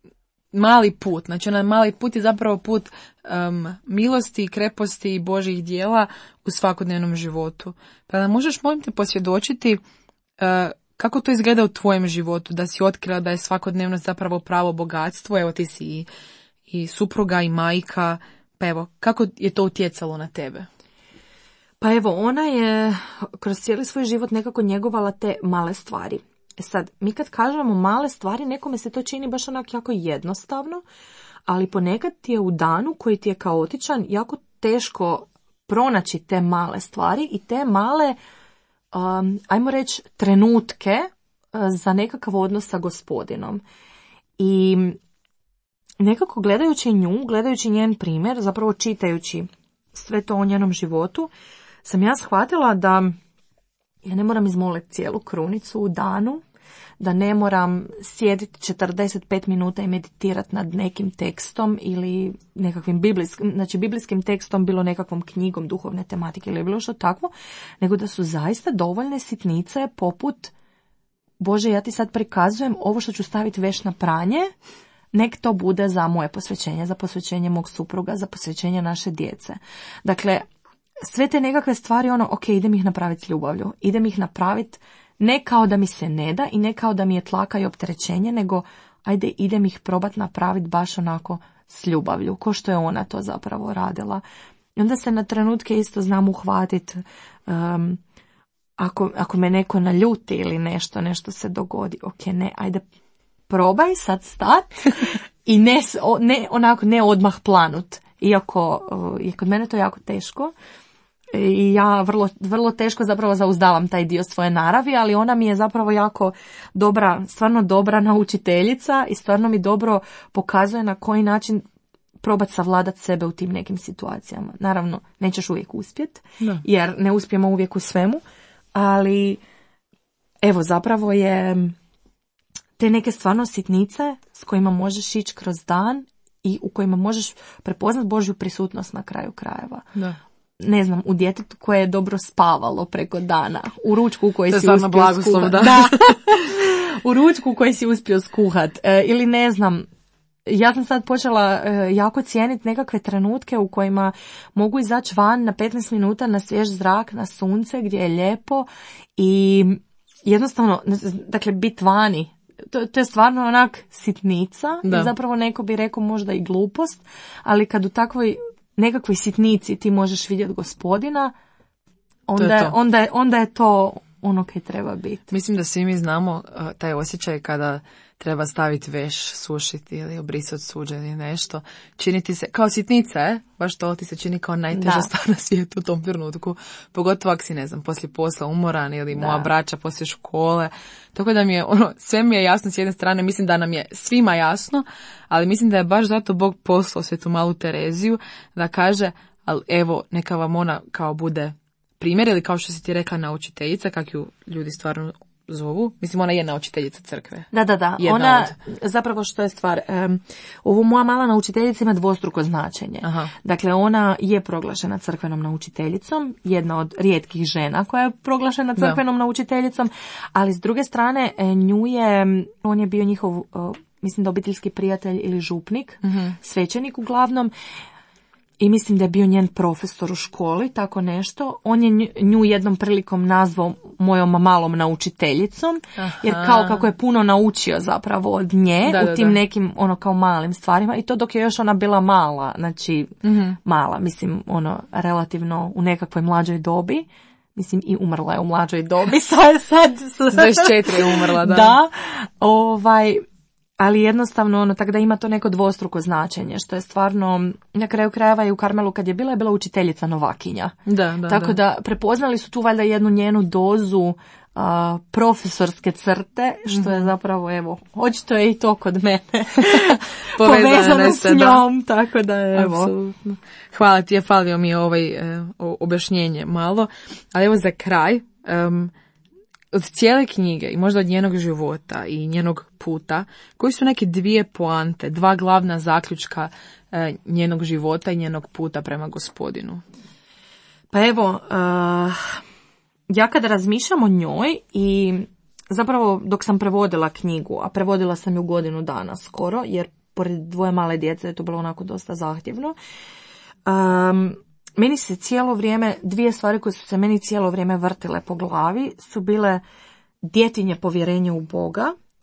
S2: mali put, znači onaj mali put je zapravo put um, milosti, kreposti i Božjih djela u svakodnevnom životu. Pa da možeš, molim te, posvjedočiti uh, kako to izgleda u tvojem životu, da si otkrila da je svakodnevnost zapravo pravo bogatstvo, evo ti si i, i supruga i majka, pa evo, kako je to utjecalo na tebe?
S3: Pa evo, ona je kroz cijeli svoj život nekako njegovala te male stvari. Sad, mi kad kažemo male stvari, nekome se to čini baš onako jako jednostavno, ali ponekad ti je u danu koji ti je kaotičan jako teško pronaći te male stvari i te male, um, ajmo reći, trenutke uh, za nekakav odnos sa Gospodinom. I nekako gledajući nju, gledajući njen primjer, zapravo čitajući sve to o njenom životu, sam ja shvatila da ja ne moram izmoliti cijelu krunicu u danu, da ne moram sjediti četrdeset pet minuta i meditirati nad nekim tekstom ili nekakvim biblijskim, znači biblijskim tekstom, bilo nekakvom knjigom duhovne tematike ili bilo što takvo, nego da su zaista dovoljne sitnice poput Bože, ja ti sad prikazujem ovo što ću staviti veš na pranje, nek to bude za moje posvećenje, za posvećenje mog supruga, za posvećenje naše djece. Dakle, sve te nekakve stvari, ono, ok, idem ih napraviti s ljubavlju, idem ih napraviti ne kao da mi se ne da i ne kao da mi je tlaka i opterećenje, nego ajde idem ih probat napraviti baš onako s ljubavlju, ko što je ona to zapravo radila. I onda se na trenutke isto znam uhvatiti, um, ako, ako me neko naljuti ili nešto, nešto se dogodi, ok, ne, ajde probaj sad stat i ne, ne, onako, ne odmah planut. Iako uh, je kod mene to jako teško i ja vrlo, vrlo teško zapravo zauzdavam taj dio svoje naravi, ali ona mi je zapravo jako dobra, stvarno dobra naučiteljica i stvarno mi dobro pokazuje na koji način probati savladati sebe u tim nekim situacijama. Naravno, nećeš uvijek uspjeti, jer ne uspijemo uvijek u svemu, ali evo zapravo je te neke stvarno sitnice s kojima možeš ići kroz dan i u kojima možeš prepoznat Božju prisutnost na kraju krajeva. Da. Ne znam, u djetetu koje je dobro spavalo preko dana, u ručku u koji si uspio skuhat. Da. Da. U ručku u koji si uspio skuhat. E, ili ne znam, ja sam sad počela e, jako cijeniti nekakve trenutke u kojima mogu izaći van na petnaest minuta na svjež zrak, na sunce gdje je lijepo i jednostavno, dakle, biti vani. To, to je stvarno onak sitnica i zapravo neko bi rekao možda i glupost, ali kad u takvoj nekakvoj sitnici ti možeš vidjeti Gospodina, onda je, onda je, onda je to ono kaj treba biti.
S2: Mislim da svi mi znamo uh, taj osjećaj kada treba staviti veš, sušiti ili obrisati suđe ili nešto. Činiti se, kao sitnica, je? Baš to ti se čini kao najteža stvar na svijetu u tom trenutku. Pogotovo ako si, ne znam, poslije posla umoran ili da. moja braća poslije škole. Tako da mi je, ono, sve mi je jasno s jedne strane, mislim da nam je svima jasno, ali mislim da je baš zato Bog poslao svetu malu Tereziju da kaže, ali evo, neka vam ona kao bude primjer, ili kao što si ti rekla naučiteljica, kak ju ljudi stvarno zovu. Mislim, ona je naučiteljica crkve.
S3: Da, da, da.
S2: Jedna
S3: ona,
S2: od...
S3: zapravo što je stvar, um, ovo moja mala naučiteljica ima dvostruko značenje.
S2: Aha.
S3: Dakle, ona je proglašena crkvenom naučiteljicom, jedna od rijetkih žena koja je proglašena crkvenom da. naučiteljicom, ali s druge strane, nju je, on je bio njihov, uh, mislim da obiteljski prijatelj ili župnik, uh-huh. svećenik uglavnom, i mislim da je bio njen profesor u školi, tako nešto. On je nju jednom prilikom nazvao mojom malom naučiteljicom, Aha. jer kao kako je puno naučio zapravo od nje da, u tim da, da. nekim ono kao malim stvarima, i to dok je još ona bila mala, znači mm-hmm. mala, mislim ono relativno u nekakvoj mlađoj dobi. Mislim, i umrla je u mlađoj dobi, sad, sad, sad.
S2: dvadeset četiri je umrla, da.
S3: Da, ovaj... Ali jednostavno, ono, tako da ima to neko dvostruko značenje, što je stvarno, na kraju krajeva i u Karmelu kad je bila, je bila učiteljica novakinja.
S2: Da, da,
S3: tako da. da prepoznali su tu valjda jednu njenu dozu a, profesorske crte, što mm-hmm. je zapravo, evo, očito je i to kod mene povezano s njom, da. Tako da, evo.
S2: Apsolutno. Hvala ti, je falio mi ovaj e, objašnjenje malo, ali evo za kraj, um, od cijele knjige i možda od njenog života i njenog puta, koji su neke dvije poante, dva glavna zaključka e, njenog života i njenog puta prema Gospodinu?
S3: Pa evo, uh, ja kada razmišljam o njoj i zapravo dok sam prevodila knjigu, a prevodila sam ju godinu dana skoro, jer pored dvoje male djece je to bilo onako dosta zahtjevno, um, meni se cijelo vrijeme, dvije stvari koje su se meni cijelo vrijeme vrtile po glavi su bile djetinje povjerenje u Boga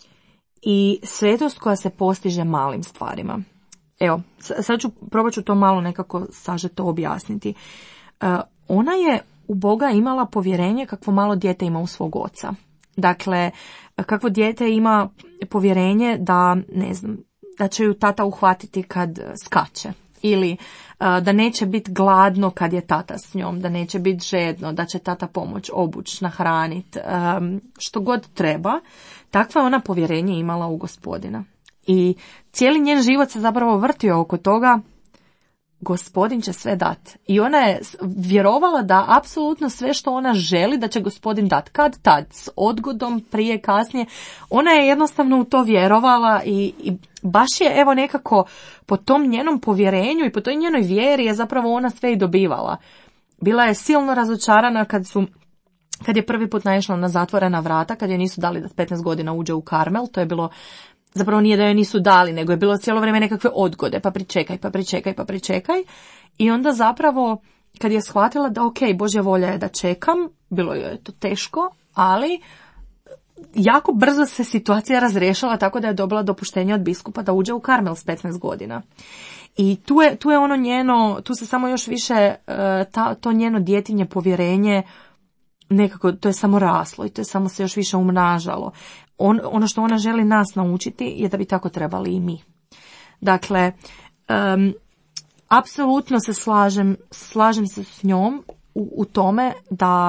S3: i svetost koja se postiže malim stvarima. Evo, sad ću, probat ću to malo nekako sažeto objasniti. Uh, ona je u Boga imala povjerenje kakvo malo dijete ima u svog oca. Dakle, kakvo dijete ima povjerenje da, ne znam, da će ju tata uhvatiti kad skače. Ili uh, da neće biti gladno kad je tata s njom, da neće biti žedno, da će tata pomoć obuć, nahranit, um, što god treba. Takva je ona povjerenje imala u Gospodina. I cijeli njen život se zapravo vrtio oko toga, Gospodin će sve dat. I ona je vjerovala da apsolutno sve što ona želi da će Gospodin dat. Kad tad, s odgodom, prije, kasnije. Ona je jednostavno u to vjerovala i, i baš je evo nekako po tom njenom povjerenju i po toj njenoj vjeri je zapravo ona sve i dobivala. Bila je silno razočarana kad su kad je prvi put naišla na zatvorena vrata, kad joj nisu dali da s petnaest godina uđe u Karmel. To je bilo, zapravo nije da joj nisu dali, nego je bilo cijelo vrijeme nekakve odgode, pa pričekaj, pa pričekaj, pa pričekaj. I onda zapravo kad je shvatila da ok, Božja volja je da čekam, bilo joj je to teško, ali jako brzo se situacija razriješila tako da je dobila dopuštenje od biskupa da uđe u Karmel s petnaest godina. I tu je, tu je ono njeno, tu se samo još više ta, to njeno djetinje povjerenje nekako, to je samo raslo i to je samo se još više umnažalo. On, ono što ona želi nas naučiti je da bi tako trebali i mi. Dakle, um, apsolutno se slažem, slažem se s njom u, u tome da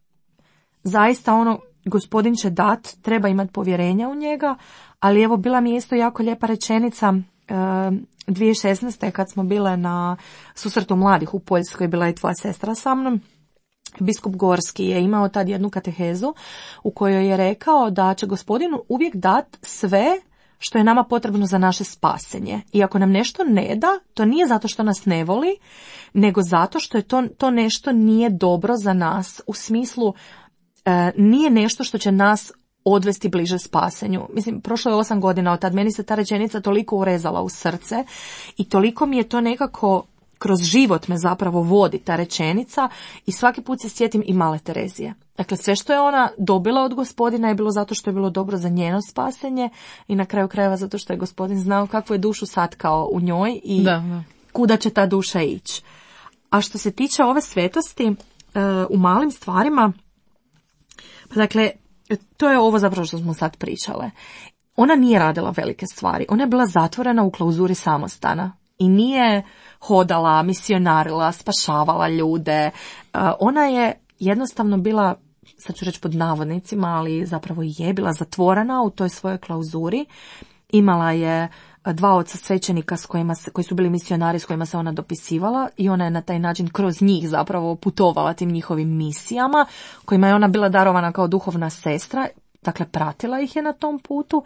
S3: zaista ono, Gospodin će dat, treba imati povjerenja u njega, ali evo bila mi je isto jako lijepa rečenica um, dvije tisuće šesnaeste kad smo bile na susretu mladih u Poljskoj, bila je tvoja sestra sa mnom. Biskup Gorski je imao tad jednu katehezu u kojoj je rekao da će Gospodin uvijek dat sve što je nama potrebno za naše spasenje. I ako nam nešto ne da, to nije zato što nas ne voli, nego zato što je to, to nešto nije dobro za nas. U smislu, e, nije nešto što će nas odvesti bliže spasenju. Mislim, prošlo je osam godina od tad, meni se ta rečenica toliko urezala u srce i toliko mi je to nekako kroz život me zapravo vodi ta rečenica i svaki put se sjetim i male Terezije. Dakle, sve što je ona dobila od Gospodina je bilo zato što je bilo dobro za njeno spasenje i na kraju krajeva zato što je Gospodin znao kakvu je dušu satkao u njoj i da, da. kuda će ta duša ići. A što se tiče ove svetosti, u malim stvarima, Dakle, to je ovo zapravo što smo sad pričale. Ona nije radila velike stvari. Ona je bila zatvorena u klauzuri samostana i nije hodala, misionarila, spašavala ljude. Ona je jednostavno bila, sad ću reći pod navodnicima, ali zapravo je bila zatvorena u toj svojoj klauzuri. Imala je dva oca svećenika s kojima se, koji su bili misionari s kojima se ona dopisivala i ona je na taj način kroz njih zapravo putovala tim njihovim misijama kojima je ona bila darovana kao duhovna sestra, dakle pratila ih je na tom putu,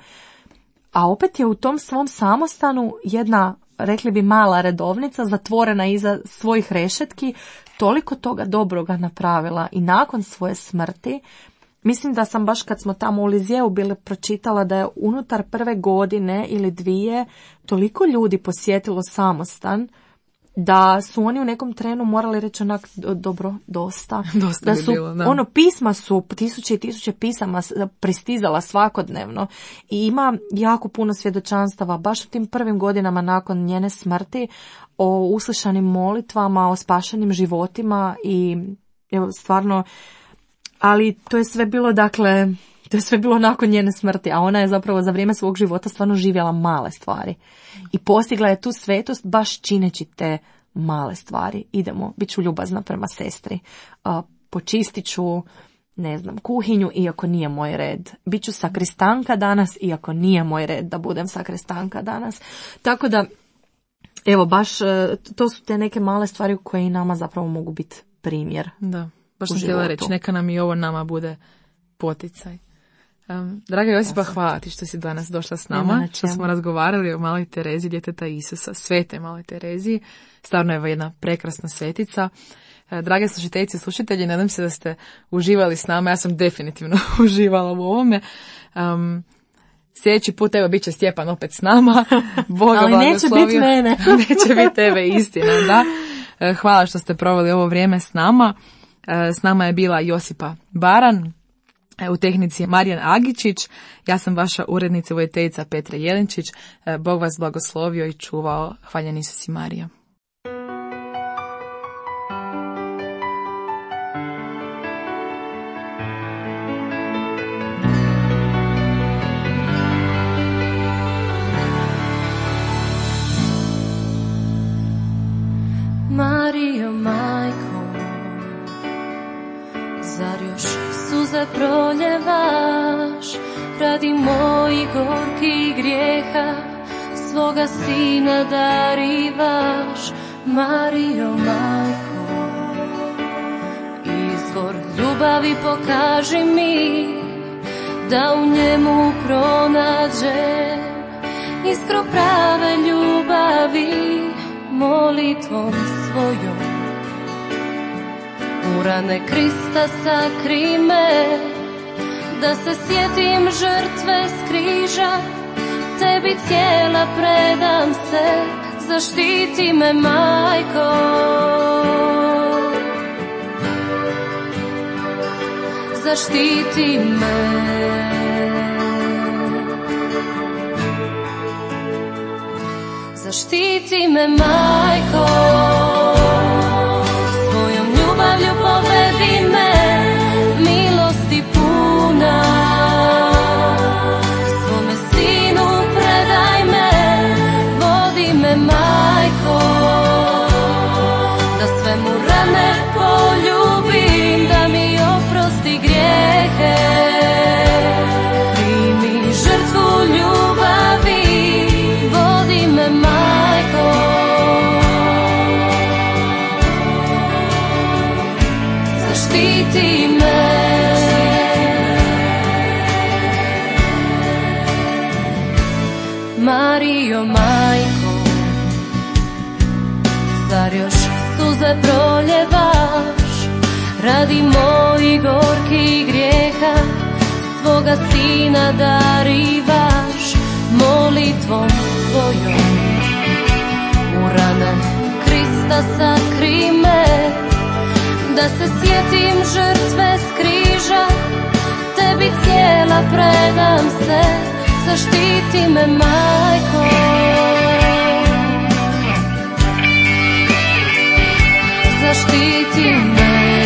S3: a opet je u tom svom samostanu jedna, rekli bi, mala redovnica zatvorena iza svojih rešetki, toliko toga dobroga napravila i nakon svoje smrti. Mislim da sam baš kad smo tamo u Lizjeu bili pročitala da je unutar prve godine ili dvije toliko ljudi posjetilo samostan da su oni u nekom trenu morali reći onak, dobro, dosta.
S2: dosta
S3: da su,
S2: bi bilo, da.
S3: Ono, pisma su, tisuće i tisuće pisama pristizala svakodnevno i ima jako puno svjedočanstava baš u tim prvim godinama nakon njene smrti o uslišanim molitvama, o spašenim životima i evo, stvarno. Ali to je sve bilo, dakle, to je sve bilo nakon njene smrti, a ona je zapravo za vrijeme svog života stvarno živjela male stvari. I postigla je tu svetost baš čineći te male stvari. Idemo, bit ću ljubazna prema sestri. Uh, počistit ću, ne znam, kuhinju, iako nije moj red. Biću sakristanka danas, iako nije moj red da budem sakristanka danas. Tako da, evo, baš to su te neke male stvari koje i nama zapravo mogu biti primjer.
S2: Da. Baš sam htjela reći, neka nam i ovo nama bude poticaj. Um, draga Josipa, hvala ti što si danas došla s nama, što smo razgovarali o maloj Terezi, djeteta Isusa, svete maloj Terezi. Stvarno je jedna prekrasna svetica. Uh, drage slušateljice i slušatelji, nadam se da ste uživali s nama. Ja sam definitivno uživala u ovome. Um, sljedeći put, evo, bit će Stjepan opet s nama. Boga
S3: ali neće biti mene.
S2: Neće biti tebe, istina, da. Uh, hvala što ste proveli ovo vrijeme s nama. S nama je bila Josipa Baran, u tehnici Marijan Agičić, ja sam vaša urednica, voditeljica Petra Jelinčić. Bog vas blagoslovio i čuvao. Hvaljen Isus i Marija.
S1: Marijo, majko, zar još suze proljevaš radi mojih gorkih grijeha, svoga sina darivaš? Marijo, majko, izvor ljubavi pokaži mi, da u njemu pronađem iskru prave ljubavi. Molitvom svojom u rane Krista sakri me, da se sjetim žrtve s križa, tebi cijela predam se, zaštiti me, majko. Zaštiti me. Zaštiti me, majko, svojom ljubavlju povedi me, milosti puna, svome sinu predaj me, vodi me, majko, da sve mu rane poljubim, da mi oprosti grijehe, primi žrtvu ljubavi, vodi me, majko, zaštiti me. Marijo, majko, zar još suze proljevaš radi mojih gorkih grijeha, svoga sina darivaš? Molitvom svojom u rane Krista sakri me, da se sjetim žrtve s križa, tebi cijela predam se, zaštiti me, majko. Zaštiti me.